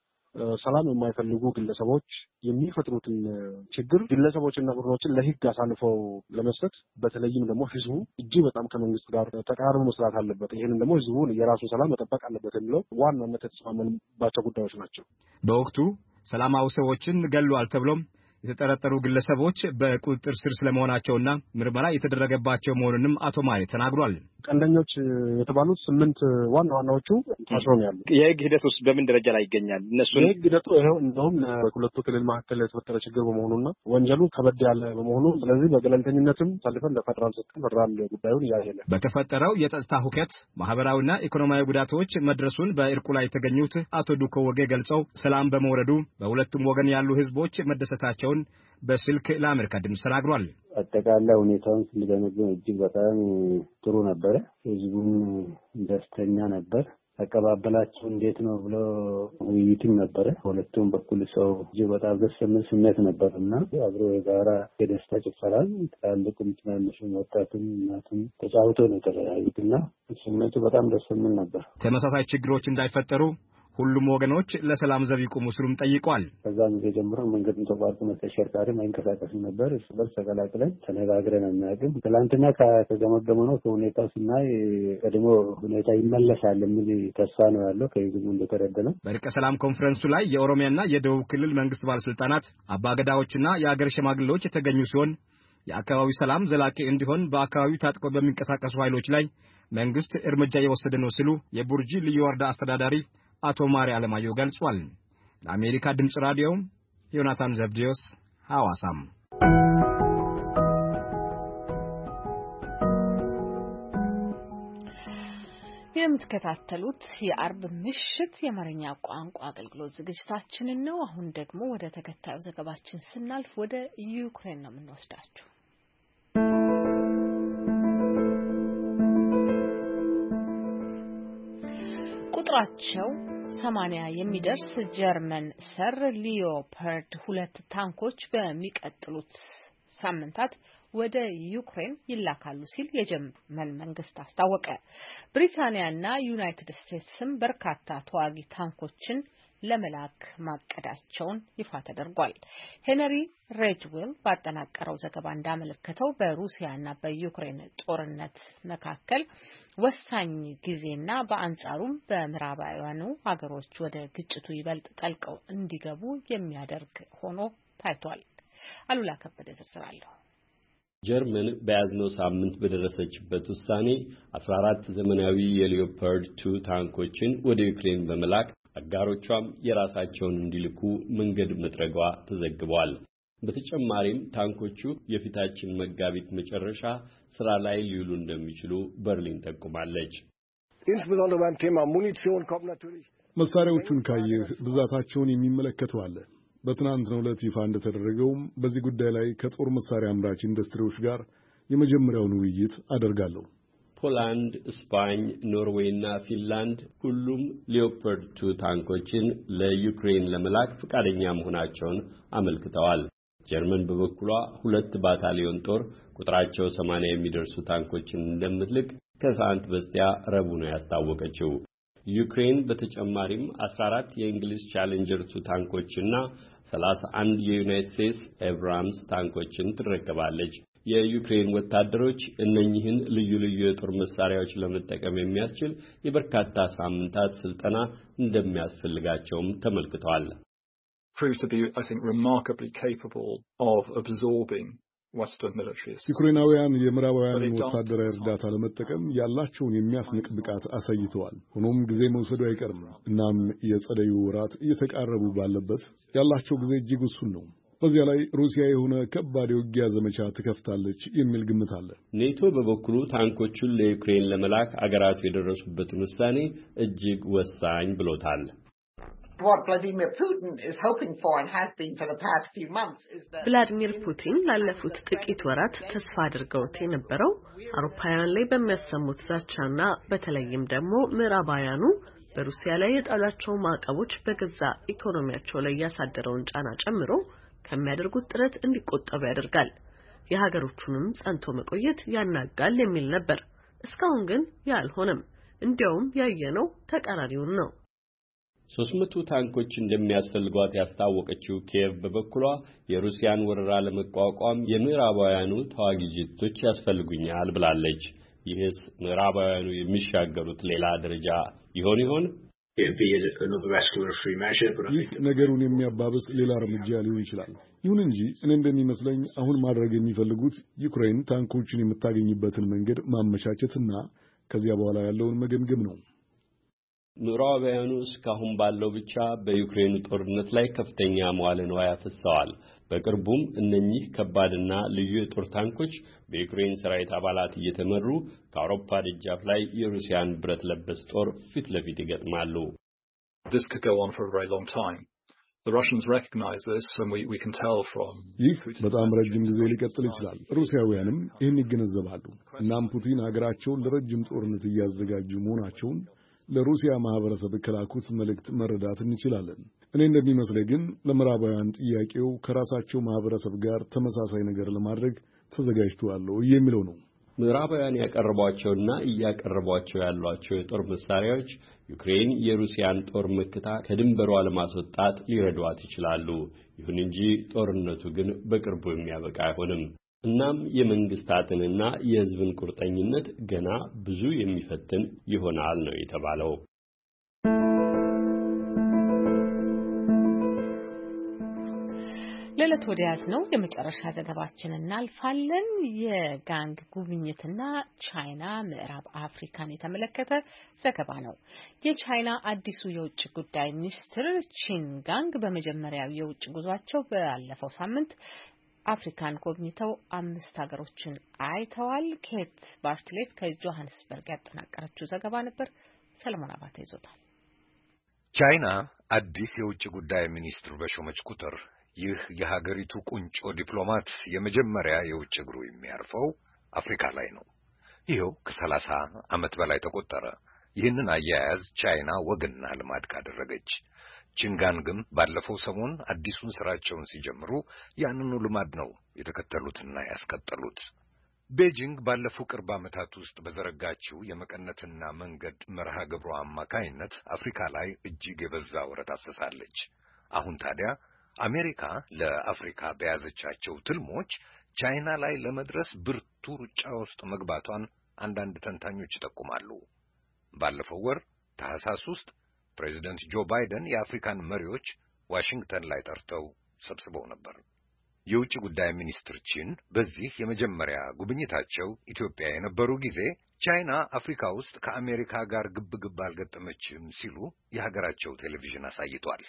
U: ሰላም የማይፈልጉ ግለሰቦች የሚፈጥሩትን ችግር ግለሰቦችና ቡድኖችን ለህግ አሳልፈው ለመስጠት በተለይም ደግሞ ህዝቡ እጅግ በጣም ከመንግስት ጋር ተቃርቦ መስራት አለበት። ይሄንን ደግሞ ህዝቡ የራሱ ሰላም መጠበቅ አለበት የሚለው ዋናነት የተስማማንባቸው ጉዳዮች ናቸው።
S: በወቅቱ ሰላማዊ ሰዎችን ገሏል ተብሎም የተጠረጠሩ ግለሰቦች በቁጥጥር ስር ስለመሆናቸውና ምርመራ የተደረገባቸው መሆኑንም አቶ ማሪ ተናግሯል።
U: ቀንደኞች የተባሉት ስምንት ዋና ዋናዎቹ ታስረው ነው ያሉት።
E: የህግ ሂደት ውስጥ በምን ደረጃ ላይ ይገኛል? እነሱን
U: የህግ ሂደቱ ይሄው እንደውም ለሁለቱ ክልል መካከል የተፈጠረ ችግር በመሆኑና ወንጀሉ ከበድ ያለ በመሆኑ ስለዚህ በገለልተኝነትም ሳልፈን ለፌደራል ሰጥተን ፌደራል ጉዳዩን ያያለ
S: በተፈጠረው የጸጥታ ሁከት ማህበራዊና ኢኮኖሚያዊ ጉዳቶች መድረሱን በእርቁ ላይ የተገኙት አቶ ዱኮ ወጌ ገልጸው ሰላም በመውረዱ በሁለቱም ወገን ያሉ ህዝቦች መደሰታቸውን በስልክ ለአሜሪካ ድምፅ ተናግሯል።
V: አጠቃላይ ሁኔታውን ስንገመግም እጅግ በጣም ጥሩ ነበር። ህዝቡም ደስተኛ ነበር። አቀባበላቸው እንዴት ነው ብሎ ውይይትም ነበረ። ሁለቱም በኩል ሰው እጅግ በጣም ደስ የሚል ስሜት ነበርና አብሮ የጋራ የደስታ ጭፈራል ትላልቁም ትናንሹም ወጣቱም እናቱም ተጫውቶ ነው የተለያዩትና ስሜቱ በጣም ደስ የሚል ነበር።
S: ተመሳሳይ ችግሮች እንዳይፈጠሩ ሁሉም ወገኖች ለሰላም ዘብ ይቆሙ ሲሉም ጠይቀዋል።
V: ከዛም ጊዜ ጀምሮ መንገዱን ተቋርጦ ተሽከርካሪ ማይንቀሳቀስ ነበር። እርስ በርስ ተቀላቅለን ተነጋግረን እናያለን። ትላንትና ከተገመገመ ነው ከሁኔታው ስናይ ቀድሞ ሁኔታ ይመለሳል የሚል ተስፋ ነው ያለው ከህዝቡ እንደተረዳነው።
S: በርቀ ሰላም ኮንፈረንሱ ላይ የኦሮሚያና የደቡብ ክልል መንግስት ባለስልጣናት አባገዳዎችና የአገር ሽማግሌዎች የተገኙ ሲሆን የአካባቢው ሰላም ዘላቂ እንዲሆን በአካባቢው ታጥቀው በሚንቀሳቀሱ ኃይሎች ላይ መንግስት እርምጃ እየወሰደ ነው ሲሉ የቡርጂ ልዩ ወረዳ አስተዳዳሪ አቶ ማሪ አለማየሁ ገልጿል። ለአሜሪካ ድምጽ ራዲዮ ዮናታን ዘብዲዮስ ሐዋሳም።
A: የምትከታተሉት የአርብ ምሽት የአማርኛ ቋንቋ አገልግሎት ዝግጅታችንን ነው። አሁን ደግሞ ወደ ተከታዩ ዘገባችን ስናልፍ ወደ ዩክሬን ነው የምንወስዳችሁ። ቁጥራቸው ሰማንያ የሚደርስ ጀርመን ሰር ሊዮፓርድ ሁለት ታንኮች በሚቀጥሉት ሳምንታት ወደ ዩክሬን ይላካሉ ሲል የጀርመን መንግስት አስታወቀ። ብሪታንያና ዩናይትድ ስቴትስም በርካታ ተዋጊ ታንኮችን ለመላክ ማቀዳቸውን ይፋ ተደርጓል። ሄነሪ ሬጅዌል ባጠናቀረው ዘገባ እንዳመለከተው በሩሲያና በዩክሬን ጦርነት መካከል ወሳኝ ጊዜና በአንጻሩም በምዕራባውያኑ ሀገሮች ወደ ግጭቱ ይበልጥ ጠልቀው እንዲገቡ የሚያደርግ ሆኖ ታይቷል። አሉላ ከበደ ዝርዝር አለው።
W: ጀርመን በያዝነው ሳምንት በደረሰችበት ውሳኔ አስራ አራት ዘመናዊ የሊዮፓርድ ሁለት ታንኮችን ወደ ዩክሬን በመላክ አጋሮቿም የራሳቸውን እንዲልኩ መንገድ መጥረጓ ተዘግቧል። በተጨማሪም ታንኮቹ የፊታችን መጋቢት መጨረሻ ስራ ላይ ሊውሉ እንደሚችሉ በርሊን ጠቁማለች።
X: መሳሪያዎቹን ካየህ ብዛታቸውን የሚመለከተው አለ። በትናንትናው ዕለት ይፋ እንደተደረገውም በዚህ ጉዳይ ላይ ከጦር መሳሪያ አምራች ኢንዱስትሪዎች ጋር የመጀመሪያውን ውይይት አደርጋለሁ።
W: ፖላንድ፣ ስፓኝ፣ ኖርዌይ እና ፊንላንድ ሁሉም ሊዮፓርድ ሁለት ታንኮችን ለዩክሬን ለመላክ ፈቃደኛ መሆናቸውን አመልክተዋል። ጀርመን በበኩሏ ሁለት ባታሊዮን ጦር ቁጥራቸው ሰማንያ የሚደርሱ ታንኮችን እንደምትልክ ከሳንት በስቲያ ረቡዕ ነው ያስታወቀችው። ዩክሬን በተጨማሪም አስራ አራት የእንግሊዝ ቻሌንጀር ሁለት ታንኮችና ሰላሳ አንድ የዩናይትድ ስቴትስ ኤብራምስ ታንኮችን ትረከባለች። የዩክሬን ወታደሮች እነኚህን ልዩ ልዩ የጦር መሳሪያዎች ለመጠቀም የሚያስችል የበርካታ ሳምንታት ስልጠና እንደሚያስፈልጋቸውም ተመልክቷል።
X: ዩክሬናውያን የምዕራባውያንን ወታደራዊ እርዳታ ለመጠቀም ያላቸውን የሚያስንቅ ብቃት አሳይተዋል። ሆኖም ጊዜ መውሰዱ አይቀርም። እናም የጸደዩ ወራት እየተቃረቡ ባለበት ያላቸው ጊዜ እጅግ ውሱን ነው። በዚያ ላይ ሩሲያ የሆነ ከባድ የውጊያ ዘመቻ ትከፍታለች የሚል ግምት አለ።
W: ኔቶ በበኩሉ ታንኮቹን ለዩክሬን ለመላክ አገራቱ የደረሱበትን ውሳኔ እጅግ ወሳኝ ብሎታል።
Y: ቭላዲሚር ፑቲን ላለፉት ጥቂት ወራት ተስፋ አድርገውት የነበረው አውሮፓውያን ላይ በሚያሰሙት ዛቻና በተለይም ደግሞ ምዕራባውያኑ በሩሲያ ላይ የጣሏቸው ማዕቀቦች በገዛ ኢኮኖሚያቸው ላይ ያሳደረውን ጫና ጨምሮ ከሚያደርጉት ጥረት እንዲቆጠቡ ያደርጋል፣ የሀገሮቹንም ጸንቶ መቆየት ያናጋል የሚል ነበር። እስካሁን ግን ያ አልሆነም። እንዲያውም ያየነው ተቃራኒውን ነው።
W: ሶስት መቶ ታንኮች እንደሚያስፈልጓት ያስታወቀችው ኪየቭ በበኩሏ የሩሲያን ወረራ ለመቋቋም የምዕራባውያኑ ተዋጊ ጄቶች ያስፈልጉኛል ብላለች። ይህስ ምዕራባውያኑ የሚሻገሩት ሌላ ደረጃ ይሆን ይሆን?
X: ይህ ነገሩን የሚያባብስ ሌላ እርምጃ ሊሆን ይችላል። ይሁን እንጂ እኔ እንደሚመስለኝ አሁን ማድረግ የሚፈልጉት ዩክሬን ታንኮችን የምታገኝበትን መንገድ ማመቻቸትና ከዚያ በኋላ ያለውን መገምገም ነው።
W: ምዕራባውያኑ እስካሁን ባለው ብቻ በዩክሬን ጦርነት ላይ ከፍተኛ መዋዕለ ንዋይ አፍስሰዋል። በቅርቡም እነኚህ ከባድና ልዩ የጦር ታንኮች በዩክሬን ሰራዊት አባላት እየተመሩ ከአውሮፓ ደጃፍ ላይ የሩሲያን ብረት ለበስ ጦር ፊት ለፊት ይገጥማሉ።
B: This could go on for a very long time. The Russians recognize this and we we can tell from
X: ይህ በጣም ረጅም ጊዜ ሊቀጥል ይችላል። ሩሲያውያንም ይህን ይገነዘባሉ። እናም ፑቲን ሀገራቸውን ለረጅም ጦርነት እያዘጋጁ መሆናቸውን ለሩሲያ ማህበረሰብ ከላኩት መልእክት መረዳት እንችላለን። እኔ እንደሚመስለኝ ግን ለምዕራባውያን ጥያቄው ከራሳቸው ማህበረሰብ ጋር ተመሳሳይ ነገር ለማድረግ ተዘጋጅተዋል የሚለው ነው።
W: ምዕራባውያን ያቀርቧቸውና እያቀረቧቸው ያሏቸው የጦር መሳሪያዎች ዩክሬን የሩሲያን ጦር መክታ ከድንበሯ ለማስወጣት ሊረዷት ይችላሉ። ይሁን እንጂ ጦርነቱ ግን በቅርቡ የሚያበቃ አይሆንም። እናም የመንግስታትንና የሕዝብን ቁርጠኝነት ገና ብዙ የሚፈትን ይሆናል ነው የተባለው።
A: ለዕለቱ ወዲያዝነው የመጨረሻ ዘገባችን እናልፋለን። የጋንግ ጉብኝትና ቻይና ምዕራብ አፍሪካን የተመለከተ ዘገባ ነው። የቻይና አዲሱ የውጭ ጉዳይ ሚኒስትር ቺን ጋንግ በመጀመሪያው የውጭ ጉዟቸው ባለፈው ሳምንት አፍሪካን ጎብኝተው አምስት ሀገሮችን አይተዋል። ኬት ባርትሌት ከጆሃንስበርግ ያጠናቀረችው ዘገባ ነበር። ሰለሞን አባተ ይዞታል።
C: ቻይና አዲስ የውጭ ጉዳይ ሚኒስትር በሾመች ቁጥር ይህ የሀገሪቱ ቁንጮ ዲፕሎማት የመጀመሪያ የውጭ እግሩ የሚያርፈው አፍሪካ ላይ ነው። ይኸው ከሰላሳ ዓመት በላይ ተቆጠረ። ይህንን አያያዝ ቻይና ወግና ልማድ ካደረገች ቺንጋንግም ባለፈው ሰሞን አዲሱን ስራቸውን ሲጀምሩ ያንኑ ልማድ ነው የተከተሉትና ያስቀጠሉት። ቤጂንግ ባለፈው ቅርብ ዓመታት ውስጥ በዘረጋችው የመቀነትና መንገድ መርሃ ግብሯ አማካይነት አፍሪካ ላይ እጅግ የበዛ ወረት አፍስሳለች። አሁን ታዲያ አሜሪካ ለአፍሪካ በያዘቻቸው ትልሞች ቻይና ላይ ለመድረስ ብርቱ ሩጫ ውስጥ መግባቷን አንዳንድ ተንታኞች ይጠቁማሉ። ባለፈው ወር ታህሳስ ውስጥ ፕሬዚደንት ጆ ባይደን የአፍሪካን መሪዎች ዋሽንግተን ላይ ጠርተው ሰብስበው ነበር። የውጭ ጉዳይ ሚኒስትር ቺን በዚህ የመጀመሪያ ጉብኝታቸው ኢትዮጵያ የነበሩ ጊዜ ቻይና አፍሪካ ውስጥ ከአሜሪካ ጋር ግብግብ አልገጠመችም ሲሉ የሀገራቸው ቴሌቪዥን አሳይቷል።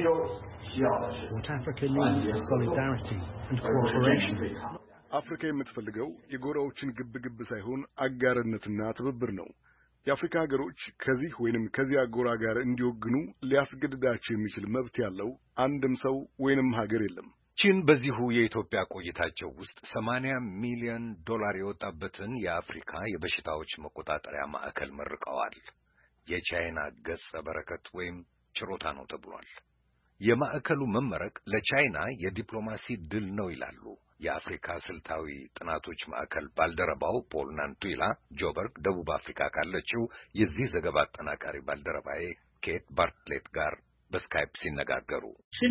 X: አፍሪካ የምትፈልገው የጎራዎችን ግብግብ ሳይሆን አጋርነትና ትብብር ነው። የአፍሪካ ሀገሮች ከዚህ ወይንም ከዚያ ጎራ ጋር እንዲወግኑ ሊያስገድዳቸው የሚችል መብት ያለው አንድም ሰው ወይንም ሀገር የለም።
C: ቺን በዚሁ የኢትዮጵያ ቆይታቸው ውስጥ ሰማንያ ሚሊዮን ዶላር የወጣበትን የአፍሪካ የበሽታዎች መቆጣጠሪያ ማዕከል መርቀዋል። የቻይና ገጸ በረከት ወይም ችሮታ ነው ተብሏል። የማዕከሉ መመረቅ ለቻይና የዲፕሎማሲ ድል ነው ይላሉ የአፍሪካ ስልታዊ ጥናቶች ማዕከል ባልደረባው ፖል ናንቱይላ ጆበርግ ደቡብ አፍሪካ ካለችው የዚህ ዘገባ አጠናቃሪ ባልደረባዬ ኬት ባርትሌት ጋር በስካይፕ ሲነጋገሩ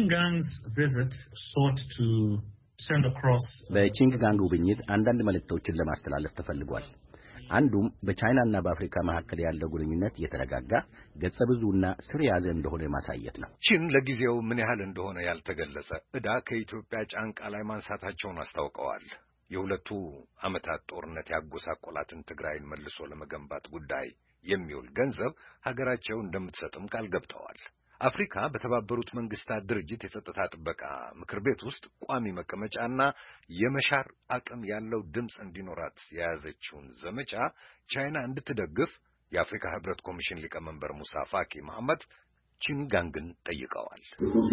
F: በቺንጋንግ ጉብኝት አንዳንድ መልእክቶችን ለማስተላለፍ ተፈልጓል። አንዱም በቻይናና በአፍሪካ መካከል ያለው ግንኙነት የተረጋጋ ገጸ ብዙና ስር ያዘ እንደሆነ ማሳየት ነው።
C: ቺን ለጊዜው ምን ያህል እንደሆነ ያልተገለጸ ዕዳ ከኢትዮጵያ ጫንቃ ላይ ማንሳታቸውን አስታውቀዋል። የሁለቱ ዓመታት ጦርነት ያጎሳቆላትን ትግራይን መልሶ ለመገንባት ጉዳይ የሚውል ገንዘብ ሀገራቸው እንደምትሰጥም ቃል ገብተዋል። አፍሪካ በተባበሩት መንግስታት ድርጅት የጸጥታ ጥበቃ ምክር ቤት ውስጥ ቋሚ መቀመጫና የመሻር አቅም ያለው ድምፅ እንዲኖራት የያዘችውን ዘመቻ ቻይና እንድትደግፍ የአፍሪካ ህብረት ኮሚሽን ሊቀመንበር ሙሳ ፋኪ መሐመድ ቺንጋንግን ጠይቀዋል።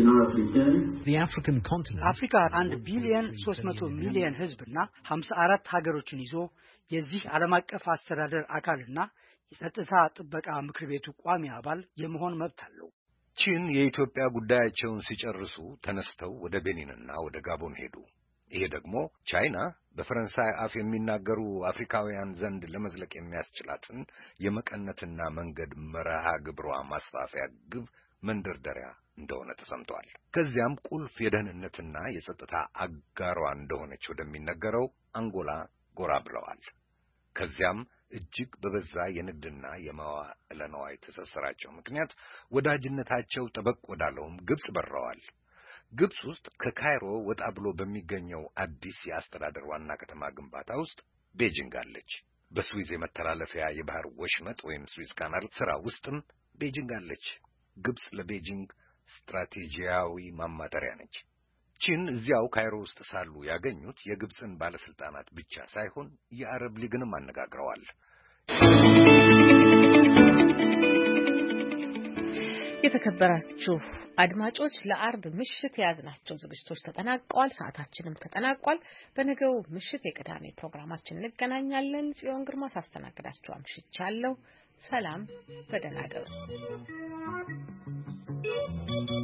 H: አፍሪካ አንድ ቢሊዮን ሶስት መቶ ሚሊዮን ህዝብና ሀምሳ አራት ሀገሮችን ይዞ የዚህ ዓለም አቀፍ አስተዳደር አካልና የጸጥታ ጥበቃ ምክር ቤቱ ቋሚ አባል የመሆን መብት አለው።
C: ቺን የኢትዮጵያ ጉዳያቸውን ሲጨርሱ ተነስተው ወደ ቤኒንና ወደ ጋቦን ሄዱ። ይሄ ደግሞ ቻይና በፈረንሳይ አፍ የሚናገሩ አፍሪካውያን ዘንድ ለመዝለቅ የሚያስችላትን የመቀነትና መንገድ መርሃ ግብሯ ማስፋፊያ ግብ መንደርደሪያ እንደሆነ ተሰምቷል። ከዚያም ቁልፍ የደህንነትና የጸጥታ አጋሯ እንደሆነች ወደሚነገረው አንጎላ ጎራ ብለዋል። ከዚያም እጅግ በበዛ የንግድና የመዋዕለ ንዋይ ትስስራቸው ምክንያት ወዳጅነታቸው ጠበቅ ወዳለውም ግብጽ በረዋል። ግብጽ ውስጥ ከካይሮ ወጣ ብሎ በሚገኘው አዲስ የአስተዳደር ዋና ከተማ ግንባታ ውስጥ ቤጂንግ አለች። በስዊዝ የመተላለፊያ የባህር ወሽመጥ ወይም ስዊዝ ካናል ስራ ውስጥም ቤጂንግ አለች። ግብጽ ለቤጂንግ ስትራቴጂያዊ ማማጠሪያ ነች። ቺን እዚያው ካይሮ ውስጥ ሳሉ ያገኙት የግብጽን ባለስልጣናት ብቻ ሳይሆን የአረብ ሊግንም አነጋግረዋል።
A: የተከበራችሁ አድማጮች ለአርብ ምሽት የያዝናቸው ዝግጅቶች ተጠናቀዋል። ሰዓታችንም ተጠናቋል። በነገው ምሽት የቅዳሜ ፕሮግራማችን እንገናኛለን። ጽዮን ግርማ ሳስተናግዳችሁ አምሽቻለሁ። ሰላም፣ በደህና እደሩ።